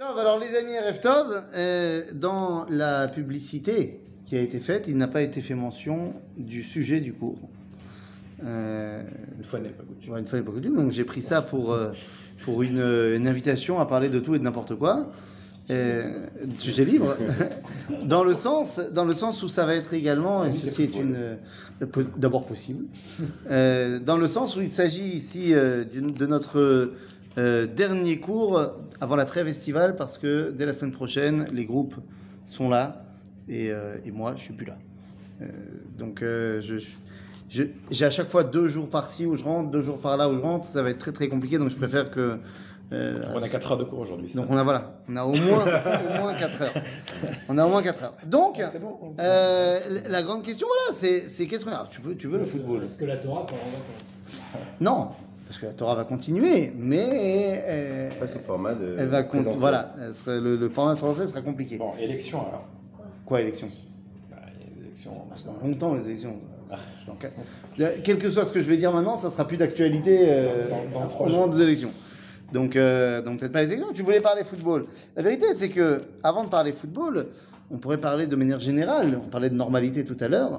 Alors les amis Erev Tov, dans la publicité qui a été faite, il n'a pas été fait mention du sujet du cours. Une fois n'est pas coutume. Ouais, une fois n'est pas coutume, donc j'ai pris ça pour une invitation à parler de tout et de n'importe quoi. Sujet libre, dans le sens où ça va être également, et ceci est d'abord possible, dans le sens où il s'agit ici de notre dernier cours avant la trêve estivale, parce que dès la semaine prochaine, les groupes sont là, et moi, je suis plus là. Donc, j'ai à chaque fois 2 jours par-ci où je rentre, 2 jours par-là où je rentre, ça va être très très compliqué, donc je préfère que... on a 4 heures de cours aujourd'hui. Donc on a au moins 4 heures. On a au moins 4 heures. Donc, bon, la grande question, voilà, c'est qu'est-ce qu'on a. Tu veux le football. Est-ce que la Torah part en vacances? Non, parce que la Torah va continuer, mais c'est le format de. Elle va voilà, le format français sera compliqué. Bon, élection alors. Quoi, élection? Il y a les élections. C'est dans longtemps les élections. Quel que soit ce que je vais dire maintenant, ça sera plus d'actualité dans 3 au moment des élections. Donc peut-être pas les élections. Tu voulais parler football. La vérité, c'est que avant de parler football, on pourrait parler de manière générale. On parlait de normalité tout à l'heure.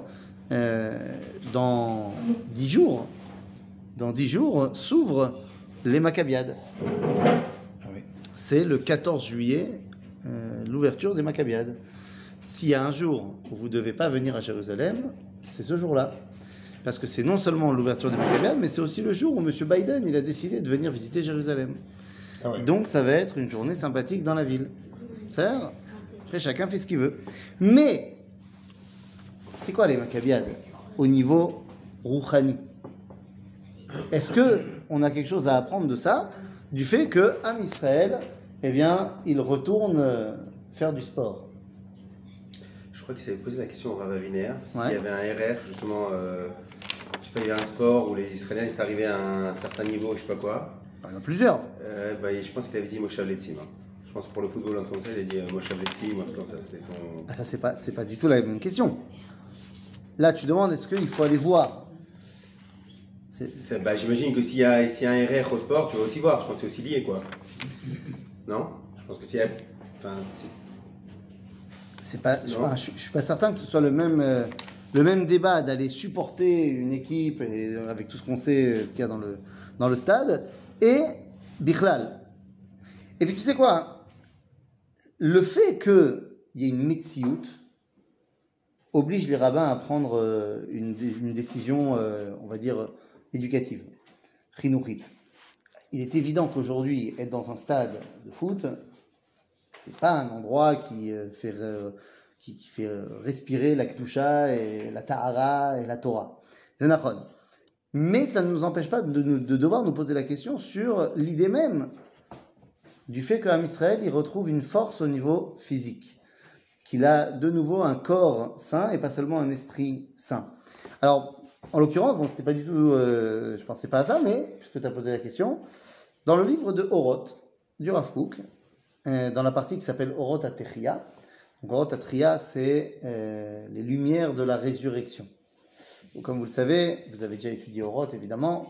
Dans 10 jours s'ouvrent les Maccabiades. Ah oui. C'est le 14 juillet, l'ouverture des Maccabiades. S'il y a un jour où vous ne devez pas venir à Jérusalem, c'est ce jour-là. Parce que c'est non seulement l'ouverture des Maccabiades, mais c'est aussi le jour où M. Biden il a décidé de venir visiter Jérusalem. Ah oui. Donc ça va être une journée sympathique dans la ville. C'est-à-dire, après chacun fait ce qu'il veut. Mais, c'est quoi les Maccabiades au niveau rouhani? Est-ce qu'on a quelque chose à apprendre de ça? Du fait que Am Israël, eh bien, il retourne faire du sport. Je crois qu'il s'avait posé la question au Rav Aviner s'il Ouais. y avait un RR, justement, je sais pas, il y avait un sport où les Israéliens sont arrivés à un certain niveau, je sais pas quoi. Il y en a plusieurs. Je pense qu'il avait dit Moshav Letzim. Je pense que pour le football, en tout cas, il a dit Moshav Letzim, un truc comme ça, c'était son. Ah, ça, c'est pas du tout la même question. Là, tu demandes, est-ce qu'il faut aller voir? J'imagine que s'il y a un RR au sport, tu vas aussi voir. Je pense que c'est aussi lié, quoi. Non? Je pense que s'il y a. Enfin, c'est pas, je suis pas certain que ce soit le même débat d'aller supporter une équipe et avec tout ce qu'on sait, ce qu'il y a dans le stade, et Bichlal. Et puis tu sais quoi? Le fait qu'il y ait une metsiout oblige les rabbins à prendre une décision, on va dire, éducative, chinuchit. Il est évident qu'aujourd'hui, être dans un stade de foot, c'est pas un endroit qui fait respirer la Kedusha et la Tahara et la Torah. C'est nachon. Mais ça ne nous empêche pas de devoir nous poser la question sur l'idée même du fait qu'Am Israël il retrouve une force au niveau physique, qu'il a de nouveau un corps sain et pas seulement un esprit sain. Alors, en l'occurrence, bon, c'était pas du tout, je pensais pas à ça, mais puisque tu as posé la question, dans le livre de Oroth, du Rav Kook, dans la partie qui s'appelle Oroth Atechia. Donc Oroth Atechia, c'est les lumières de la résurrection. Donc, comme vous le savez, vous avez déjà étudié Oroth, évidemment.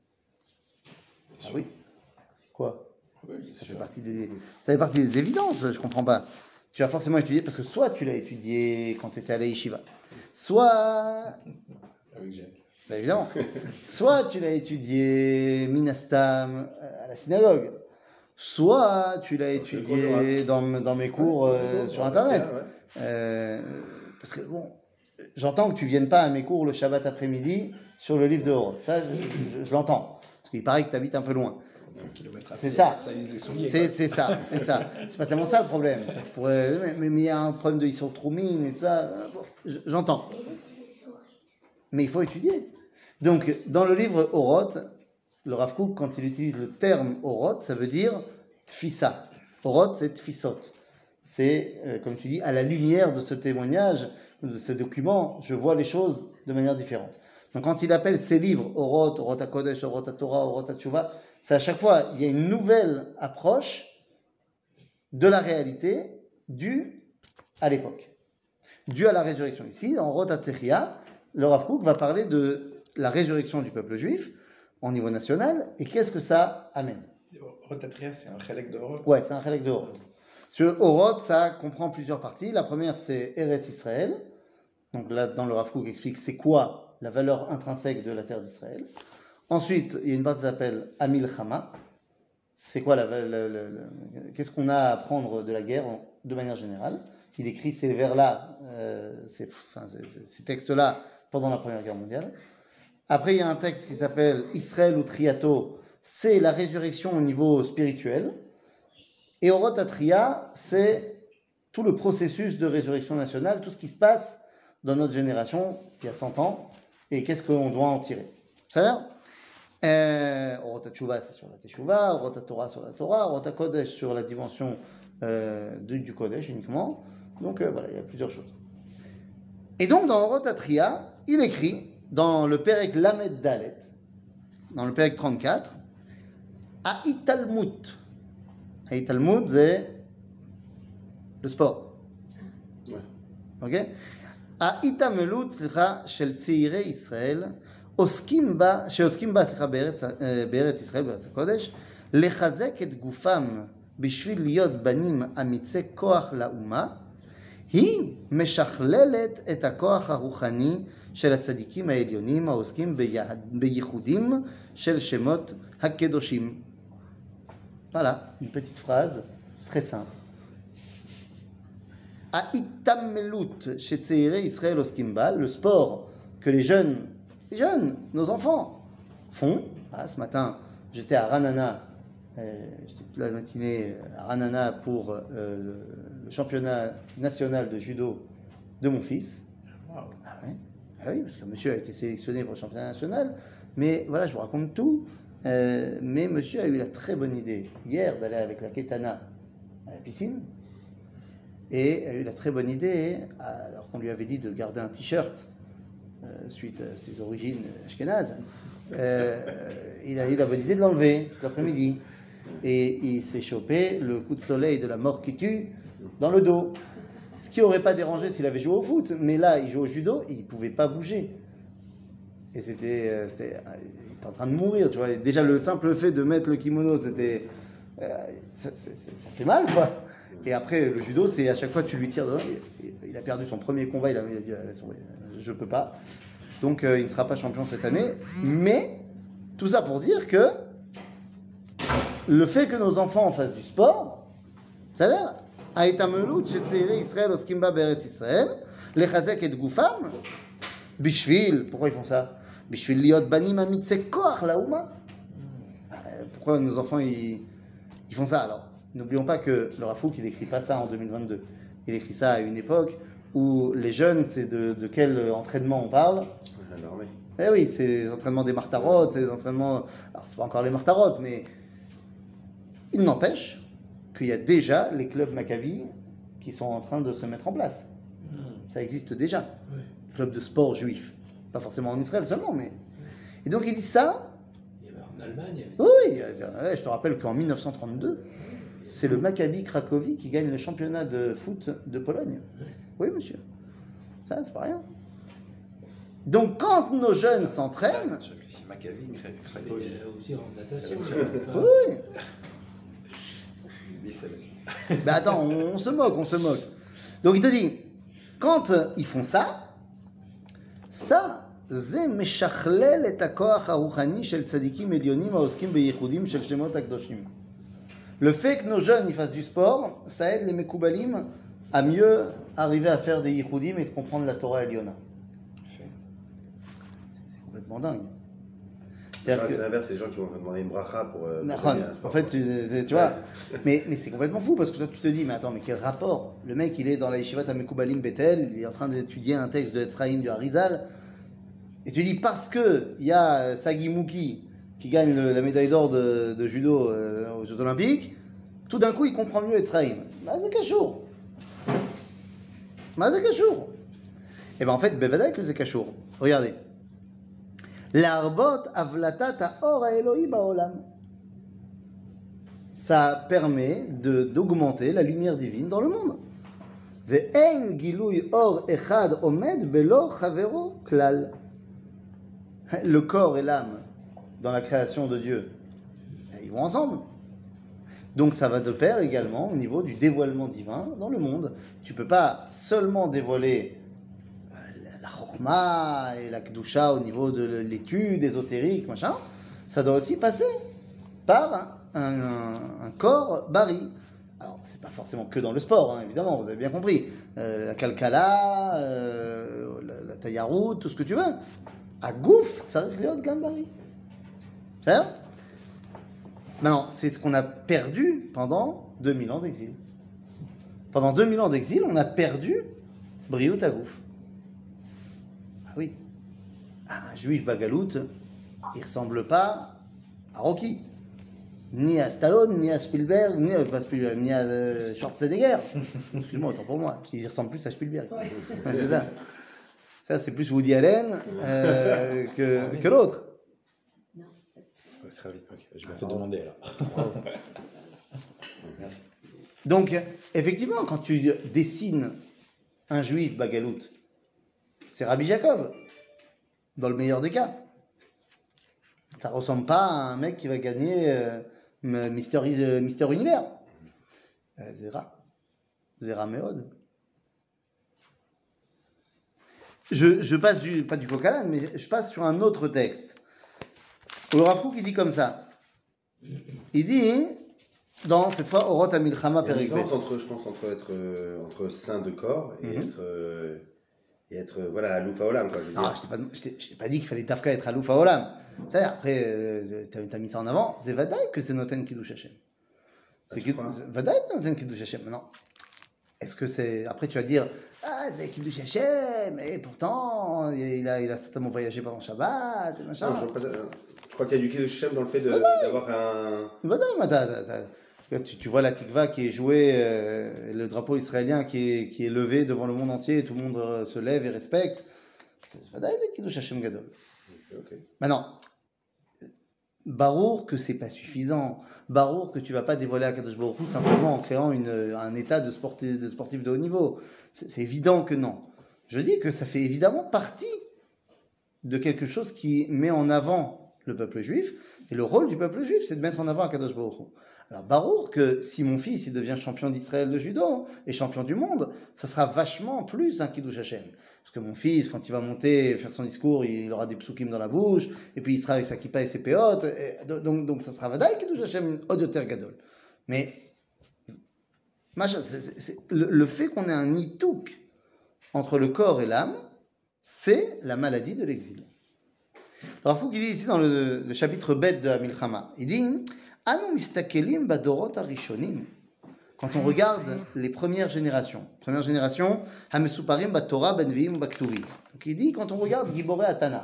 Ah oui. Quoi? Ça fait partie des évidences, je comprends pas. Tu as forcément étudié, parce que soit tu l'as étudié quand tu étais à la yeshiva, soit... Avec Jacques. Bah, évidemment. Soit tu l'as étudié Minastam à la synagogue, soit tu l'as étudié dans mes cours sur Internet. Parce que bon, j'entends que tu ne viennes pas à mes cours le Shabbat après-midi sur le livre de Oroth. Ça, je l'entends. Parce qu'il paraît que tu habites un peu loin. C'est ça. Ça use les souliers. C'est ça. C'est pas tellement ça le problème. Ça mais il y a un problème de Issur Troumine et tout ça. Bon, j'entends. Mais il faut étudier. Donc, dans le livre Oroth, le Rav Kook, quand il utilise le terme Oroth, ça veut dire Tfissa. Oroth, c'est Tfissot. C'est, comme tu dis, à la lumière de ce témoignage, de ce document, je vois les choses de manière différente. Donc, quand il appelle ses livres Oroth, Oroth HaKodesh, Oroth HaTorah, Oroth HaTshuva, c'est à chaque fois, il y a une nouvelle approche de la réalité due à l'époque, due à la résurrection. Ici, dans Oroth Atechia, le Rav Kook va parler de la résurrection du peuple juif au niveau national et qu'est-ce que ça amène. Oroth Atechia, c'est un chelek de Oroth. Ouais, c'est un chelek de Oroth. Oroth, ça comprend plusieurs parties. La première, c'est Eretz Israël. Donc là, dans le Rav Kook explique c'est quoi la valeur intrinsèque de la terre d'Israël. Ensuite, il y a une partie qui s'appelle Amil Chama. C'est quoi qu'est-ce qu'on a à apprendre de la guerre de manière générale. Il écrit ces vers-là, ces textes-là pendant la Première Guerre mondiale. Après, il y a un texte qui s'appelle Israël ou Triato. C'est la résurrection au niveau spirituel. Et Oroth Atria, c'est tout le processus de résurrection nationale, tout ce qui se passe dans notre génération, il y a 100 ans, et qu'est-ce qu'on doit en tirer. C'est-à-dire, Oroth Teshuvah, c'est sur la Teshuvah, Oroth Torah sur la Torah, Oroth Kodesh sur la dimension du Kodesh uniquement. Donc voilà, il y a plusieurs choses. Et donc, dans Oroth Atria, il écrit, dans le Perek Lamed Dalet, dans le Perek 34, Ha'italmut. Ha'italmut, c'est le sport. Ouais. Ok? ההתעמלות, של צעירי ישראל, שעוסקים בה, בארץ ישראל, בארץ הקודש, לחזק את גופם בשביל להיות בנים אמיצי כוח לאומה, היא משכללת את הכוח הרוחני של הצדיקים העליונים העוסקים בייחודים של שמות הקדושים. Voilà, une petite phrase très simple. Ha'itammelut chez Tseirei Israël Oskimba, le sport que les jeunes, nos enfants, font. Ah, ce matin, j'étais à Ranana, j'étais toute la matinée à Ranana pour le championnat national de judo de mon fils. Wow. Ah, ouais. Ah oui, parce que monsieur a été sélectionné pour le championnat national, mais voilà, je vous raconte tout. Mais monsieur a eu la très bonne idée hier d'aller avec la Ketana à la piscine. Et a eu la très bonne idée, alors qu'on lui avait dit de garder un t-shirt suite à ses origines ashkénazes, il a eu la bonne idée de l'enlever tout l'après-midi. Et il s'est chopé le coup de soleil de la mort qui tue dans le dos. Ce qui n'aurait pas dérangé s'il avait joué au foot, mais là, il joue au judo, et il ne pouvait pas bouger. Et il était en train de mourir, tu vois. Et déjà, le simple fait de mettre le kimono, c'était... ça fait mal, quoi. Et après, le judo, c'est à chaque fois que tu lui tires dedans. Il a perdu son premier combat, il a dit je peux pas. Donc il ne sera pas champion cette année. Mais tout ça pour dire que le fait que nos enfants fassent du sport, c'est-à-dire Ha'itammelut chez Tseirei Israël Oskimba Be'eretz Israël, lechazek et gufam, bishvil, pourquoi ils font ça? Bishvil liot banim amitse koach laouma. Pourquoi nos enfants ils font ça alors? N'oublions pas que le Rav Kook, il n'écrit pas ça en 2022. Il écrit ça à une époque où les jeunes, c'est de quel entraînement on parle? L'armée. Eh oui, c'est les entraînements des martarotes, c'est les entraînements... Alors, c'est pas encore les martarotes, mais il n'empêche qu'il y a déjà les clubs Maccabi qui sont en train de se mettre en place. Ça existe déjà. Oui. Club de sport juif. Pas forcément en Israël seulement, mais... Et donc, il dit ça... Il y avait en Allemagne, il y avait... Oui, je te rappelle qu'en 1932... c'est le Maccabi Cracovie qui gagne le championnat de foot de Pologne. Oui, monsieur. Ça, c'est pas rien. Donc, quand nos jeunes s'entraînent... Maccabi, Il Cracovie. y avait aussi en natation. Oui. Bissell. Ben attends, on se moque. Donc, il te dit, quand ils font ça, זה משכלל את הכוח הרוחני של צדיקים עליונים העוסקים בייחודים של שמות הקדושים. Le fait que nos jeunes ils fassent du sport, ça aide les Mekoubalim à mieux arriver à faire des yichoudim et de comprendre la Torah Eliona. C'est complètement dingue. C'est l'inverse, c'est les gens qui vont demander une bracha pour en fait, tu vois, mais c'est complètement fou parce que toi tu te dis, mais attends, mais quel rapport? Le mec il est dans la yeshivat à Mekoubalim Bethel, il est en train d'étudier un texte de Etzraïm du Harizal, et tu dis parce que il y a Sagi Mouki qui gagne la médaille d'or de judo aux Jeux Olympiques, tout d'un coup il comprend mieux Etzraïm. C'est Kachour. C'est Kachour. Et bien en fait, Bevadai que c'est Kachour. Regardez. L'arbot avlatat haor haeloi baolam. Ça permet d'augmenter la lumière divine dans le monde. Ve'ein gilui or echad omed belo chavero klal. Le corps et l'âme dans la création de Dieu, ils vont ensemble. Donc ça va de pair également au niveau du dévoilement divin dans le monde. Tu peux pas seulement dévoiler la chorma et la kedusha au niveau de l'étude ésotérique, machin. Ça doit aussi passer par un corps bari. Alors, c'est pas forcément que dans le sport, hein, évidemment, vous avez bien compris. La kalkala, la tayarout, tout ce que tu veux. À Gouf, ça reste Léon Gambari. C'est ça? Maintenant, c'est ce qu'on a perdu pendant 2000 ans d'exil. Pendant 2000 ans d'exil, on a perdu Briout à Gouf. Ah oui. Un juif bagalout, il ressemble pas à Rocky. Ni à Stallone, ni à Spielberg, ni à Schwarzenegger. Excuse-moi, autant pour moi. Il ressemble plus à Spielberg. Ouais. Ouais, c'est ça. Ça, c'est plus Woody Allen que l'autre. Non, ça c'est. Ouais, très vite, ok. Je me fais demander alors. Donc, effectivement, quand tu dessines un juif bagalout, c'est Rabbi Jacob, dans le meilleur des cas. Ça ressemble pas à un mec qui va gagner Mister Univers. Zera Meod. Je passe pas du coq à l'âne, mais je passe sur un autre texte. Le Rav Kook, il dit comme ça. Il dit, dans cette fois, Orot Amilchama Il y a une Perikvet. différence entre, je pense, entre saint de corps et être voilà, à l'oufaolam, quoi. Je veux Non, dire. je t'ai pas dit qu'il fallait Tafka être à l'Oufa Olam. C'est-à-dire, après, t'as mis ça en avant, c'est Vadaï que c'est Noten Kiddush Hashem. C'est tu crois Vadaï c'est Noten Kiddush Hashem. Maintenant, est-ce que c'est. Après, tu vas dire, ah, c'est Kiddush Hashem, et pourtant, il a certainement voyagé pendant Shabbat, et machin. Non, je crois qu'il y a du Kiddush Hashem dans le fait d'avoir un. Vadaï, mais tu vois la tikva qui est jouée, le drapeau israélien qui est levé devant le monde entier, et tout le monde se lève et respecte. C'est Vadaï, c'est Kiddush Hashem Gadol. Ok. Maintenant, Barour que c'est pas suffisant. Barour que tu vas pas dévoiler à Kadosh Baruch Hu simplement en créant un état de sportif de haut niveau. C'est évident que non. Je dis que ça fait évidemment partie de quelque chose qui met en avant le peuple juif. Et le rôle du peuple juif, c'est de mettre en avant Kadosh Baruch Hu. Alors Barour que si mon fils il devient champion d'Israël de judo et champion du monde, ça sera vachement plus un Kiddush Hashem. Parce que mon fils, quand il va monter, faire son discours, il aura des psukim dans la bouche, et puis il sera avec sa kippa et ses péotes, donc ça sera Vadaï Kiddush Hashem Odoter Gadol. Mais le fait qu'on ait un nitouk entre le corps et l'âme, c'est la maladie de l'exil. Alors Fouk il dit ici dans le chapitre bête de Amilchama, il dit Anu mistakelim badorot arishonim. Quand on regarde les premières générations, Hamesuparim batorah benviim baktuvim. Donc il dit quand on regarde Giboré Atanar.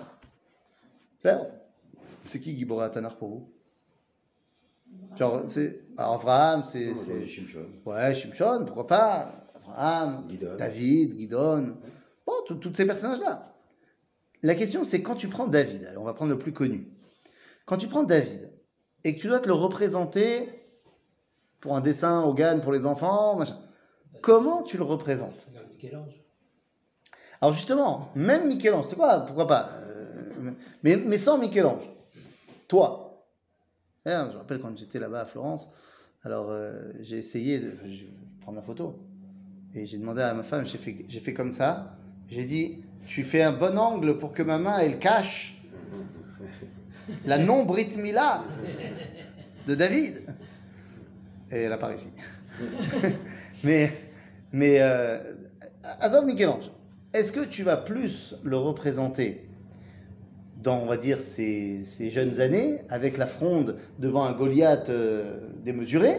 C'est qui Giboré Atanar pour vous? Genre c'est alors Abraham, c'est Shimshon. ouais Shimshon, pourquoi pas Abraham, Gidon. David, Gidon, bon tous ces personnages-là. La question c'est quand tu prends David, alors on va prendre le plus connu. Quand tu prends David et que tu dois te le représenter pour un dessin au GAN pour les enfants, machin. Comment tu le représentes? Regarde Michel-Ange. Alors justement, même Michel-Ange, c'est quoi? Pourquoi pas? Mais sans Michel-Ange. Toi. Je me rappelle quand j'étais là-bas à Florence, alors j'ai essayé de prendre la photo. Et j'ai demandé à ma femme, j'ai fait comme ça. J'ai dit, tu fais un bon angle pour que ma main, elle cache la non-Brit Mila de David. Et elle n'a pas réussi. mais Azov Michel-Ange, est-ce que tu vas plus le représenter dans, on va dire, ces jeunes années, avec la fronde devant un Goliath démesuré,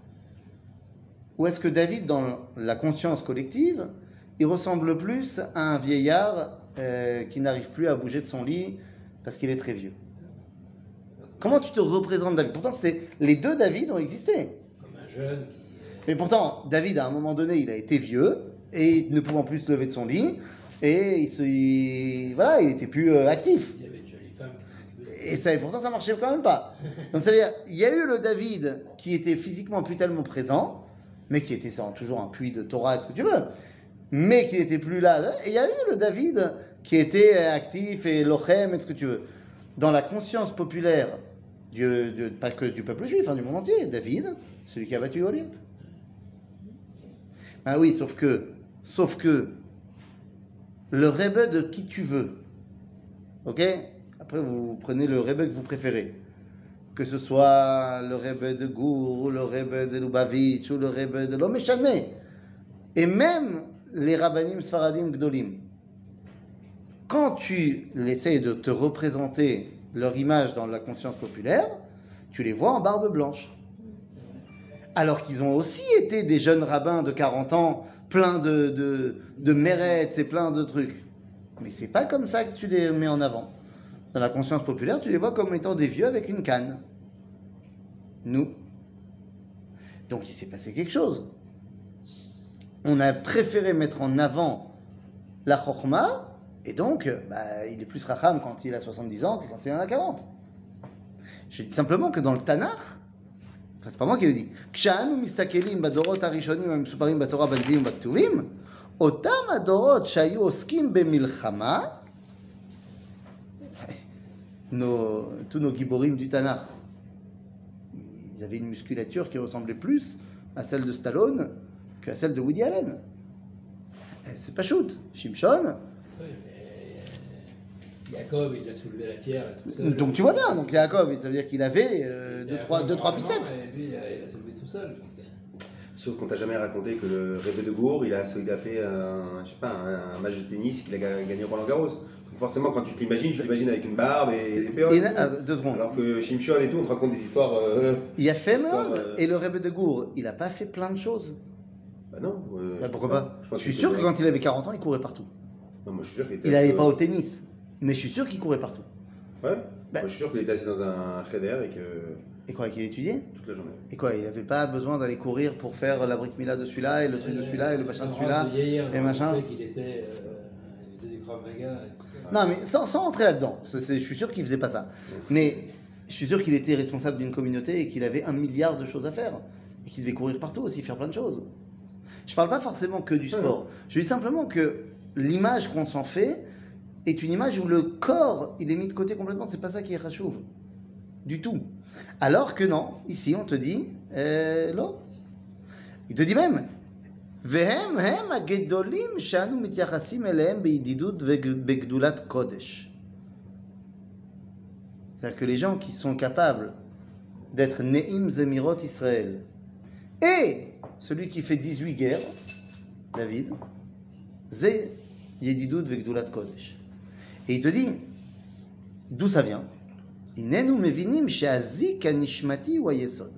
ou est-ce que David, dans la conscience collective, il ressemble plus à un vieillard qui n'arrive plus à bouger de son lit parce qu'il est très vieux? Comment tu te représentes David? Pourtant, les deux David ont existé. Comme un jeune qui. Mais pourtant, David, à un moment donné, il a été vieux et ne pouvant plus se lever de son lit, et voilà, il était plus actif. Il y avait une jolie femme qui s'occupait. Et ça, pourtant, ça marchait quand même pas. Donc, ça veut dire, il y a eu le David qui était physiquement plus tellement présent, mais qui était toujours un puits de Torah, ce que tu veux, mais qui n'était plus là. Et il y a eu le David qui était actif et lochem, et ce que tu veux. Dans la conscience populaire pas que du peuple juif, du monde entier. David, celui qui a battu Goliath. Ah oui, sauf que le Rebbe de qui tu veux, ok? Après, vous prenez le Rebbe que vous préférez. Que ce soit le Rebbe de Gour, ou le Rebbe de Lubavitch, ou le Rebbe de Lomeshane. Et même les Rabbanim Sfaradim Gdolim. Quand tu essaies de te représenter leur image dans la conscience populaire, tu les vois en barbe blanche. Alors qu'ils ont aussi été des jeunes rabbins de 40 ans, pleins de mérettes et plein de trucs. Mais c'est pas comme ça que tu les mets en avant. Dans la conscience populaire, tu les vois comme étant des vieux avec une canne. Nous. Donc il s'est passé quelque chose. On a préféré mettre en avant la chokhma, et donc il est plus racham quand il a 70 ans que quand il en a 40. Je dis simplement que dans le Tanakh, enfin c'est pas moi qui le dis, כשאנו מסתכלים בדורות הראשונים המסופרים בתורה בנביאים ובכתובים, אותם הדורות שהיו עוסקים במלחמה, tous nos giborim du Tanakh, ils avaient une musculature qui ressemblait plus à celle de Stallone qu'à celle de Woody Allen. C'est pas shoot. Shimshon. Oui, mais Jacob, il a soulevé la pierre. Là, tout seul. Donc tu vois bien, donc Jacob, ça veut dire qu'il avait 2-3 biceps. Et lui, il a soulevé tout seul. Sauf qu'on t'a jamais raconté que le Rebbe de Gour, il a fait un match de tennis qu'il a gagné Roland Garros. Donc forcément, quand tu t'imagines avec une barbe et des perruques. 2 secondes. Alors que Shimshon et tout, on te raconte des histoires. Il a fait mode. Et le Rebbe de Gour, il a pas fait plein de choses. Bah non. Pourquoi pas? Je suis sûr que quand il avait 40 ans, il courait partout. Non, moi je suis sûr qu'il était. Il n'allait pas au tennis, mais je suis sûr qu'il courait partout. Ouais. Moi je suis sûr qu'il était assis dans un cheder et que. Et quoi, qu'il étudiait? Toute la journée. Et quoi, il n'avait pas besoin d'aller courir pour faire la Brit Mila de celui-là, et le truc de celui-là, et le machin de celui-là, et machin. Il faisait du Krav Maga et tout ça. Non, mais sans entrer là-dedans. Je suis sûr qu'il faisait pas ça. Mais je suis sûr qu'il était responsable d'une communauté et qu'il avait 1 milliard de choses à faire. Et qu'il devait courir partout aussi, faire plein de choses. Je parle pas forcément que du sport. Je dis simplement que l'image qu'on s'en fait est une image où le corps, il est mis de côté complètement. C'est pas ça qui est rachouv. Du tout. Alors que non, ici on te dit, non. Il te dit même, והם הם הגדולים שאנו מתייחסים אליהם בידידות ובגדולת קודש. C'est-à-dire que les gens qui sont capables d'être Ne'im Zemirot Israël et celui qui fait 18 guerres, David, c'est Yedidut Vegdulat Kodesh. Et il te dit, d'où ça vient? Inenu mevinim she'azik anishmati wa yesod.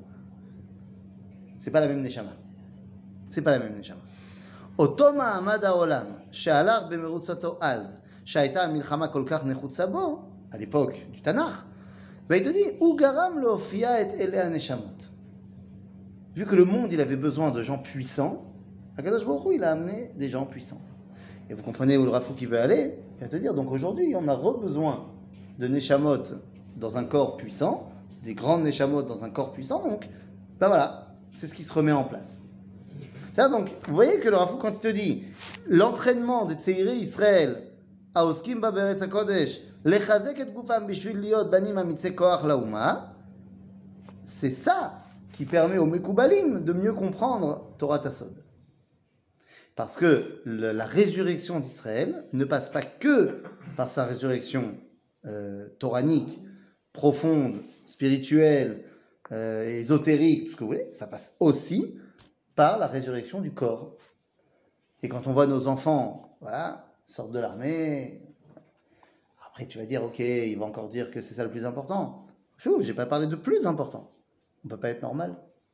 C'est pas la même neshama. C'est pas la même neshama. Oto ma'amad ha'olam she'alach bemerutzato az שהייתה המלחמה כל כך נחוצה בו, à l'époque du Tanakh, il te dit, הוא גרם להופיע את אלה הנשמות. Vu que le monde, il avait besoin de gens puissants, Akadosh Baruch Hu, il a amené des gens puissants. Et vous comprenez où le Rafou qui veut aller? Il va te dire, donc aujourd'hui, on a besoin de Neshamot dans un corps puissant, des grandes Neshamot dans un corps puissant, donc, ben voilà, c'est ce qui se remet en place. Ça, donc, vous voyez que le Rafou, quand il te dit, l'entraînement des Tseirei Israël, Aoskim ba beretz hakodesh, lechazek et gufam bishvil liot banim amitzei koach lauma, c'est ça qui permet aux Mekoubalim de mieux comprendre Torah Tassod. Parce que la résurrection d'Israël ne passe pas que par sa résurrection toranique, profonde, spirituelle, ésotérique, tout ce que vous voulez, ça passe aussi par la résurrection du corps. Et quand on voit nos enfants, voilà, sortent de l'armée, après tu vas dire, ok, il va encore dire que c'est ça le plus important. Chouf, j'ai pas parlé de plus important. On ne peut pas être normal.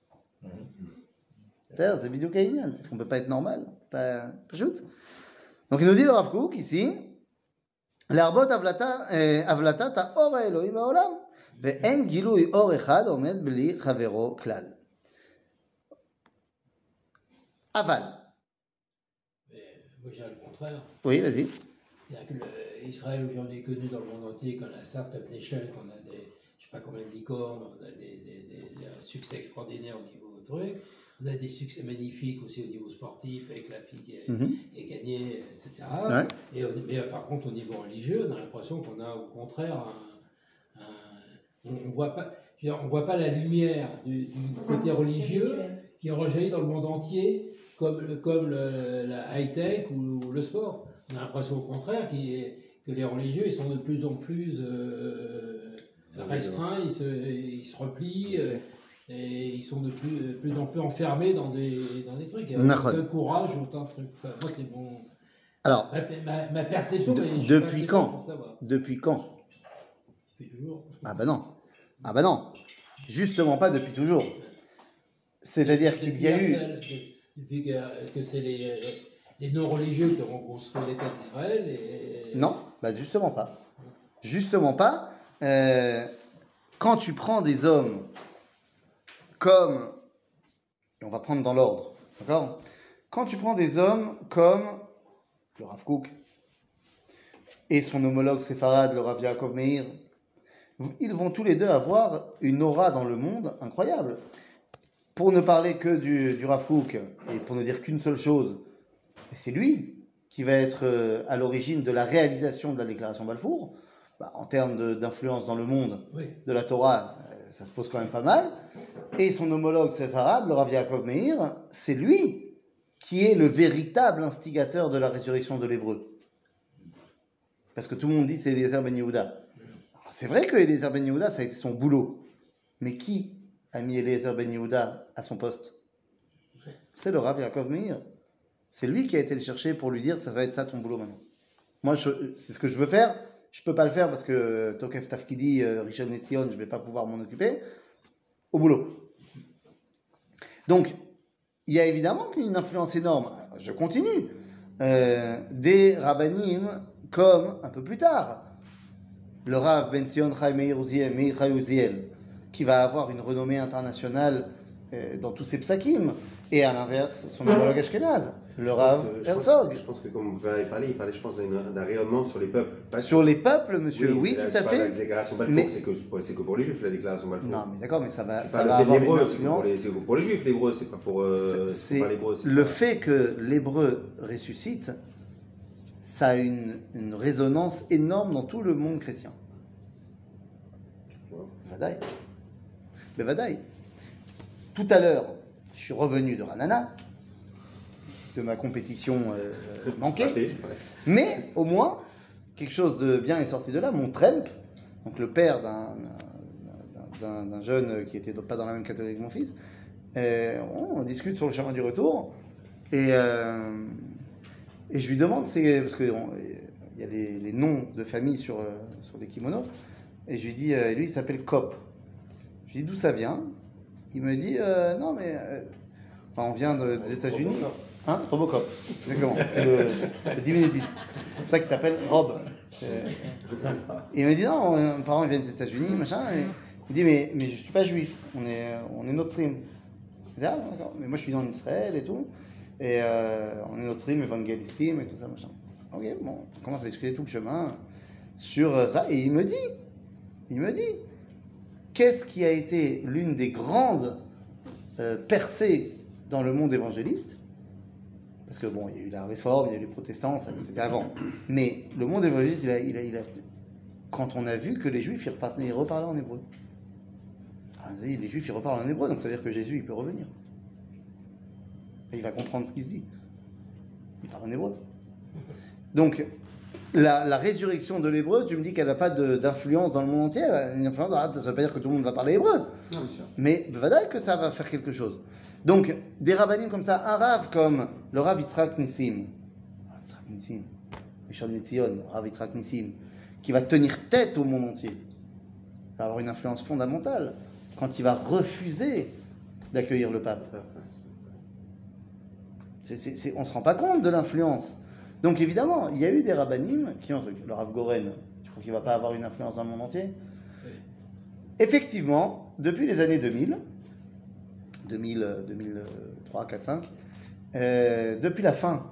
C'est vidéo kaïnian. Est-ce qu'on ne peut pas être normal? Pas shoot. Donc il nous dit le Rav Kook ici, להרבות הבלטת האור האלוהי בעולם, ואין גילוי אור אחד עומד בלי חברו כלל. אבל. Moi, je dirais le contraire. Oui, vas-y. C'est-à-dire que Israël aujourd'hui est connu dans le monde entier, qu'on a la Startup Nation, qu'on a des, je sais pas combien de licornes, on a un succès extraordinaire au niveau truc, on a des succès magnifiques aussi au niveau sportif, avec la fille qui est gagnée, etc. Ouais. Mais par contre, au niveau religieux, on a l'impression qu'on a au contraire on voit pas. je veux dire, on ne voit pas la lumière du côté religieux qui rejaillit dans le monde entier, comme la high-tech ou le sport. On a l'impression au contraire que les religieux ils sont de plus en plus restreints, ils se replient, et ils sont de plus en plus enfermés dans des trucs. Autant de courage, autant de trucs. Enfin, moi, c'est bon. Alors, ma perception, mais je suis pas depuis assez quand pour savoir. Depuis quand Depuis toujours. Ah bah non. Ah bah non. Justement pas depuis toujours. C'est-à-dire qu'il y a eu... Depuis que c'est les non-religieux qui ont construit l'État d'Israël. Non, bah justement pas. Justement pas. Quand tu prends des hommes comme... Et on va prendre dans l'ordre, d'accord ? Quand tu prends des hommes comme le Rav Kook et son homologue séfarade, le Rav Yaakov Meir, ils vont tous les deux avoir une aura dans le monde incroyable. Pour ne parler que du Rav Kook, et pour ne dire qu'une seule chose, c'est lui qui va être à l'origine de la réalisation de la déclaration Balfour. Bah, en termes d'influence dans le monde de la Torah, ça se pose quand même pas mal. Et son homologue séfarade, le Rav Yaakov Meir, c'est lui qui est le véritable instigateur de la résurrection de l'hébreu. Parce que tout le monde dit c'est Eliezer ben Yehuda. Alors, c'est vrai que Eliezer ben Yehuda, ça a été son boulot. Mais qui a mis Eliezer ben Yehuda à son poste? C'est le Rav Yaakov Meir. C'est lui qui a été le chercher pour lui dire ça va être ça ton boulot maintenant. Moi, c'est ce que je veux faire. Je ne peux pas le faire parce que Tokef Tafkidi, Rishon Netzion, je ne vais pas pouvoir m'en occuper. Au boulot. Donc, il y a évidemment une influence énorme. Je continue. Des rabbanim comme, un peu plus tard, le Rav Ben Sion Chai Meir Chai Uziel, qui va avoir une renommée internationale dans tous ses psakim. Et à l'inverse, son homologue ashkénaze, le Rav Herzog. Je pense que comme vous avez parlé, il parlait, je pense, d'un rayonnement sur les peuples. Sur les peuples, monsieur, oui, tout à fait. La déclaration Balfour, Mais... c'est que pour les Juifs, la déclaration Balfour. Non, mais d'accord, mais ça va avoir une influence. C'est pour les Juifs, l'hébreu, c'est pas pour l'hébreu. Le fait que l'hébreu ressuscite, ça a une résonance énorme dans tout le monde chrétien. Vadaï. Mais Vadaï. Tout à l'heure, je suis revenu de Ranana, de ma compétition manquée, mais au moins, quelque chose de bien est sorti de là. Mon Tremp, donc le père d'un jeune qui n'était pas dans la même catégorie que mon fils, on discute sur le chemin du retour, et je lui demande, parce qu'il y a les noms de famille sur les kimonos, et je lui dis, lui il s'appelle Cop. Je lui dis d'où ça vient. Il me dit, non mais, on vient des États-Unis. Hein, Robocop, exactement. C'est le diminutif. C'est pour ça qu'il s'appelle Rob. Et il me dit, non, mes parents viennent des États-Unis, machin. Et il dit, mais je ne suis pas juif, on est Notzrim. Je dis, ah, d'accord, mais moi je suis né en Israël et tout. Et on est Notzrim, évangélistim et tout ça, machin. Ok, bon, on commence à discuter tout le chemin sur ça. Et il me dit, qu'est-ce qui a été l'une des grandes percées dans le monde évangéliste? Parce que bon, il y a eu la réforme, il y a eu les protestants, ça, c'était avant. Mais le monde évangéliste, il a, quand on a vu que les juifs, ils reparlaient en hébreu. Les juifs, ils reparlent en hébreu, donc ça veut dire que Jésus, il peut revenir. Et il va comprendre ce qui se dit. Il parle en hébreu. Donc, la résurrection de l'hébreu, tu me dis qu'elle n'a pas d'influence dans le monde entier. Une influence, ça ne veut pas dire que tout le monde va parler hébreu. Non, bien sûr. Mais voilà que ça va faire quelque chose. Donc, des rabbinim comme ça, un Rav comme le Rav Yitzhak Nissim, Rishon Netzion, Rav Yitzhak Nissim, qui va tenir tête au monde entier, va avoir une influence fondamentale quand il va refuser d'accueillir le pape. On ne se rend pas compte de l'influence. Donc évidemment, il y a eu des rabbinim qui ont... Le Rav Goren, tu crois qu'il ne va pas avoir une influence dans le monde entier? Oui. Effectivement, depuis les années 2000, 2003, 4, 5, depuis la fin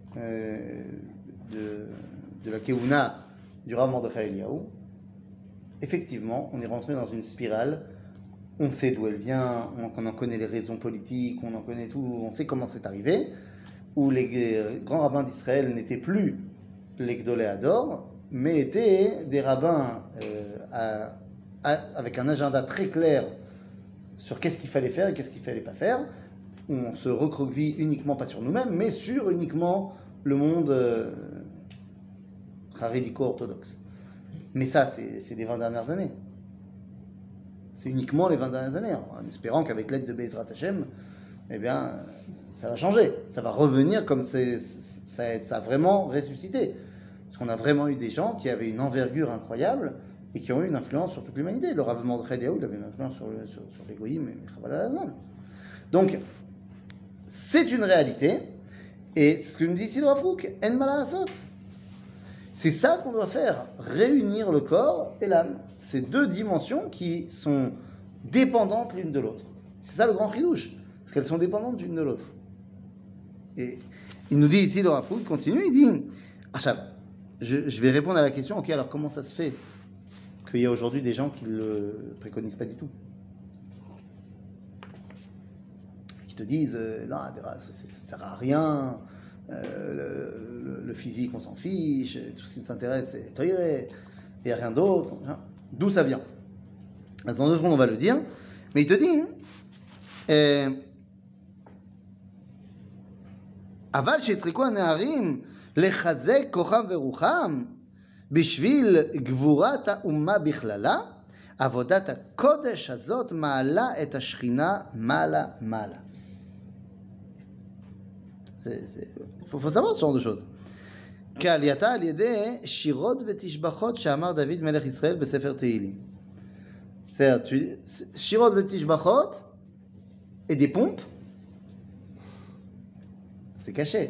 de la Keuna du Rav Mordechai Eliyahu, effectivement, on est rentré dans une spirale. On sait d'où elle vient, on en connaît les raisons politiques, on en connaît tout, on sait comment c'est arrivé, où les grands rabbins d'Israël n'étaient plus les Gdolé Hador, mais étaient des rabbins avec un agenda très clair sur qu'est-ce qu'il fallait faire et qu'est-ce qu'il fallait pas faire. On se recroqueville uniquement, pas sur nous-mêmes, mais sur uniquement le monde haredico-orthodoxe. Mais ça, c'est les 20 dernières années. C'est uniquement les 20 dernières années, en espérant qu'avec l'aide de Bezrat Hashem, eh bien, ça va changer. Ça va revenir comme ça a vraiment ressuscité. Parce qu'on a vraiment eu des gens qui avaient une envergure incroyable et qui ont eu une influence sur toute l'humanité. Le Rav Mordechai Eliyahu, il avait une influence sur les goyim et Chaval al-Azman. Donc, c'est une réalité. Et ce que nous dit ici le Rav Kook, En Mala Asot. C'est ça qu'on doit faire, réunir le corps et l'âme. Ces deux dimensions qui sont dépendantes l'une de l'autre. C'est ça le grand chidouche, parce qu'elles sont dépendantes l'une de l'autre. Et il nous dit ici, le Rav Kook continue, il dit, Achav, je vais répondre à la question, ok, alors comment ça se fait qu'il y a aujourd'hui des gens qui ne le préconisent pas du tout, qui te disent, non, ça sert à rien, le physique on s'en fiche, tout ce qui nous intéresse c'est Torah, et rien d'autre. D'où ça vient? Dans 2 secondes on va le dire, mais il te dit אבל שיצחקו הנערים לחזק כוחם ורוחם בשביל גבורת האומה בכללה, עבודת הקודש הזאת מעלה את השכינה מעלה מעלה. Il faut savoir ce genre de choses. כעלייתה על ידי שירות ותשבחות שאמר דוד מלך ישראל בספר תהילים. C'est-à-dire, שירות ותשבחות et des pompes, c'est caché.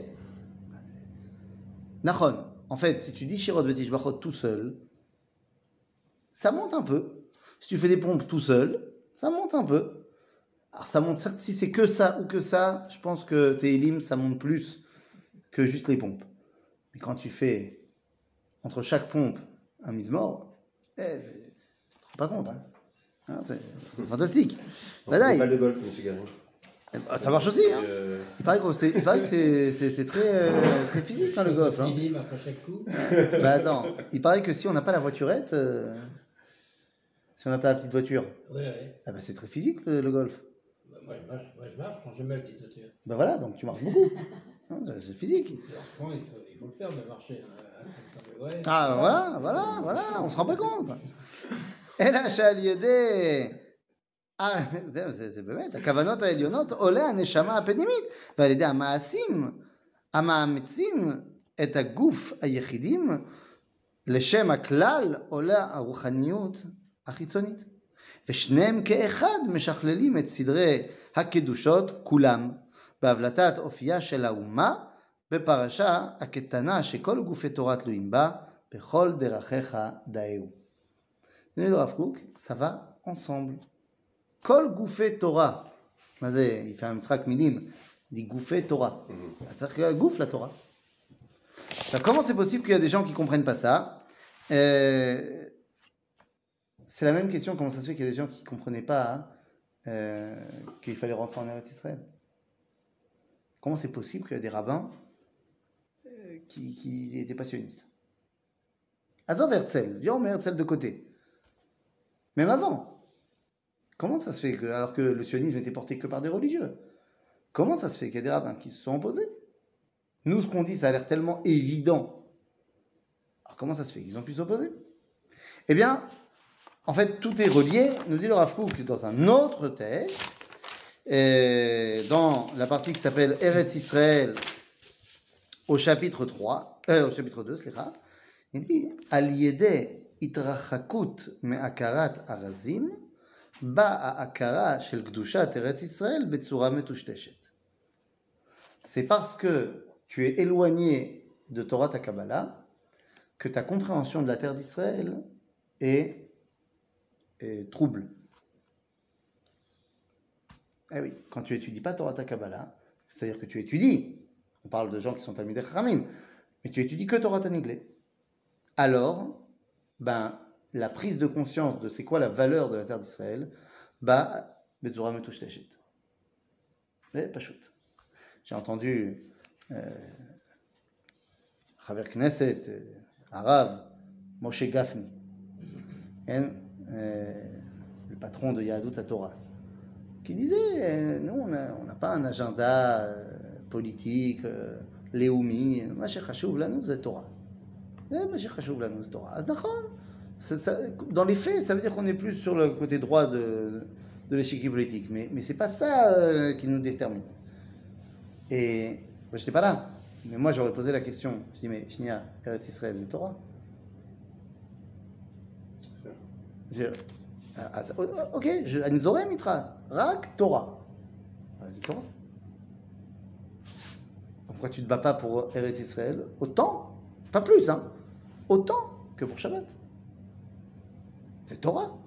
Nachon, en fait, si tu dis Shirot Vetishbachot tout seul, ça monte un peu. Si tu fais des pompes tout seul, ça monte un peu. Alors ça monte, certes, si c'est que ça ou que ça, je pense que Tehilim, ça monte plus que juste les pompes. Mais quand tu fais entre chaque pompe un mise-mort, tu te rends pas compte. Hein, c'est fantastique. Une balle de golf, monsieur Gary. Ça marche aussi. Hein. Il paraît que c'est très physique, hein, le golf. Hein. Après chaque coup. Bah attends, il paraît que si on n'a pas la voiturette, si on n'a pas la petite voiture, ah bah c'est très physique le golf. Bah, moi je marche quand j'aime la petite voiture. Bah voilà, donc tu marches beaucoup. Hein, c'est physique. Il faut le faire de marcher. Ah voilà, on se rend pas compte. Et là, Shaliédé. זה באמת, הכוונות העליונות עולה הנשמה הפנימית, ועל ידי המעשים המאמצים את הגוף היחידים, לשם הכלל עולה הרוחניות החיצונית. ושניהם כאחד משכללים את סדרי הקדושות כולם, בהבלטת אופייה של האומה, בפרשה הקטנה שכל גופי תורה תלויים בה, בכל דרכיך דאהו. זה לא רב קוק, ça va ensemble. Kol Goufé Torah. Il fait un misrak minim. Il dit Goufé Torah. C'est-à-dire qu'il y a Gouf la Torah. Alors, comment c'est possible qu'il y a des gens qui ne comprennent pas ça? C'est la même question. Comment ça se fait qu'il y a des gens qui ne comprenaient pas qu'il fallait rentrer en Eretz Israël? Comment c'est possible qu'il y a des rabbins qui étaient passionnistes? Azov Herzl. Viens, on met Herzl de côté. Même avant. Comment ça se fait que, alors que le sionisme était porté que par des religieux, comment ça se fait qu'il y a des rabbins qui se sont opposés? Nous, ce qu'on dit, ça a l'air tellement évident. Alors comment ça se fait qu'ils ont pu s'opposer? Eh bien, en fait, tout est relié, nous dit le Rav Kook dans un autre texte, dans la partie qui s'appelle Eretz Israël, au chapitre 2, il dit Al yedeh itrachakut me'akarat arazim, c'est parce que tu es éloigné de Torah ta Kabbalah que ta compréhension de la terre d'Israël est trouble. Eh oui, quand tu étudies pas Torah ta Kabbalah, c'est-à-dire que tu étudies, on parle de gens qui sont Talmidei Chachamim, mais tu étudies que Torah ta Niglé, alors, la prise de conscience de c'est quoi la valeur de la terre d'Israël, Betzura Metushteshet. Pas shoot. J'ai entendu Chaver Knesset, Arav, Moshe Gafni, le patron de Yahadut HaTorah, qui disait, nous, on n'a pas un agenda politique, léoumi, מה שחשוב לנו זה תורה. מה שחשוב לנו זה תורה. אז נכון, dans les faits, ça veut dire qu'on est plus sur le côté droit de l'échiquier politique, mais c'est pas ça qui nous détermine. Et je n'étais pas là, mais moi j'aurais posé la question, je dis mais Shnia, Eretz Israël c'est Torah. Ok, אני זורם איתך, רק תורה. זה תורה. Pourquoi tu ne te bats pas pour Eretz Israël autant, pas plus, hein, autant que pour Shabbat? C'est Torah.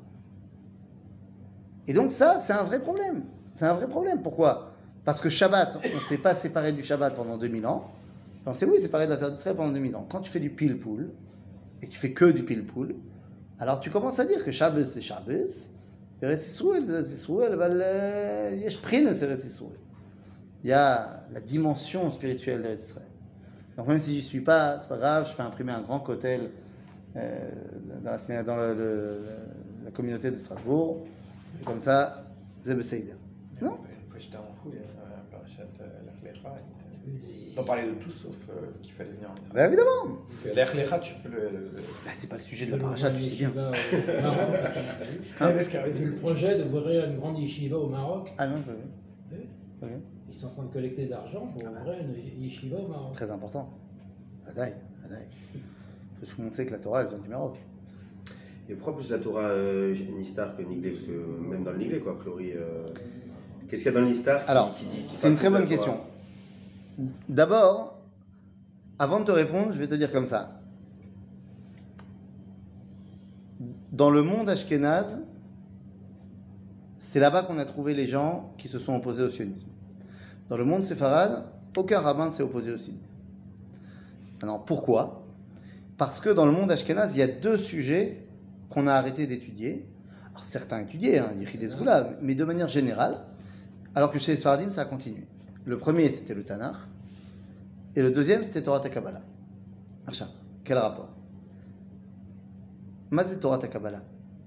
Et donc ça, c'est un vrai problème. C'est un vrai problème. Pourquoi? Parce que Shabbat, on ne s'est pas séparé du Shabbat pendant 2000 ans. On s'est séparé de la terre d'Israël pendant 2000 ans. Quand tu fais du pile-poule, et tu fais que du pile-poule, alors tu commences à dire que Shabbos c'est Shabbos, Eretz Yisraël c'est Eretz Yisraël, yesh prines Eretz Yisraël. Il y a la dimension spirituelle d'Eretz Yisraël. Donc même si j'y suis pas, c'est pas grave, je fais imprimer un grand cotel dans la communauté de Strasbourg, et comme ça, c'est Besséida. Non? Il faut jeter un fou, Parashat Lech Lecha. On parlait de tout sauf qu'il fallait venir en Israël. Ben évidemment! Lech Lecha, tu peux le. Ben, c'est pas le sujet de la paracha, tu sais bien. Le projet d'ouvrir une grande yeshiva au Maroc. Ah non, pas vu. Oui. Ils sont en train de collecter d'argent pour ouvrir une yeshiva au Maroc. Très important. Adaï. Parce que tout le monde sait que la Torah, elle vient du Maroc. Et pourquoi plus la Torah Nistar que Niglé? Parce que même dans le Niglé, quoi, a priori. Qu'est-ce qu'il y a dans le Nistar Alors, c'est une très bonne question. D'abord, avant de te répondre, je vais te dire comme ça. Dans le monde ashkénaze, c'est là-bas qu'on a trouvé les gens qui se sont opposés au sionisme. Dans le monde séfarade, aucun rabbin ne s'est opposé au sionisme. Maintenant, pourquoi? Parce que dans le monde ashkénaze, il y a deux sujets qu'on a arrêté d'étudier. Alors certains étudiaient, Yechid Ezgoula, mais de manière générale, alors que chez les Sfaradim, ça a continué. Le premier, c'était le Tanakh, et le deuxième, c'était Torah Kabbalah. Acha, quel rapport? Mazé Torah Kabbalah.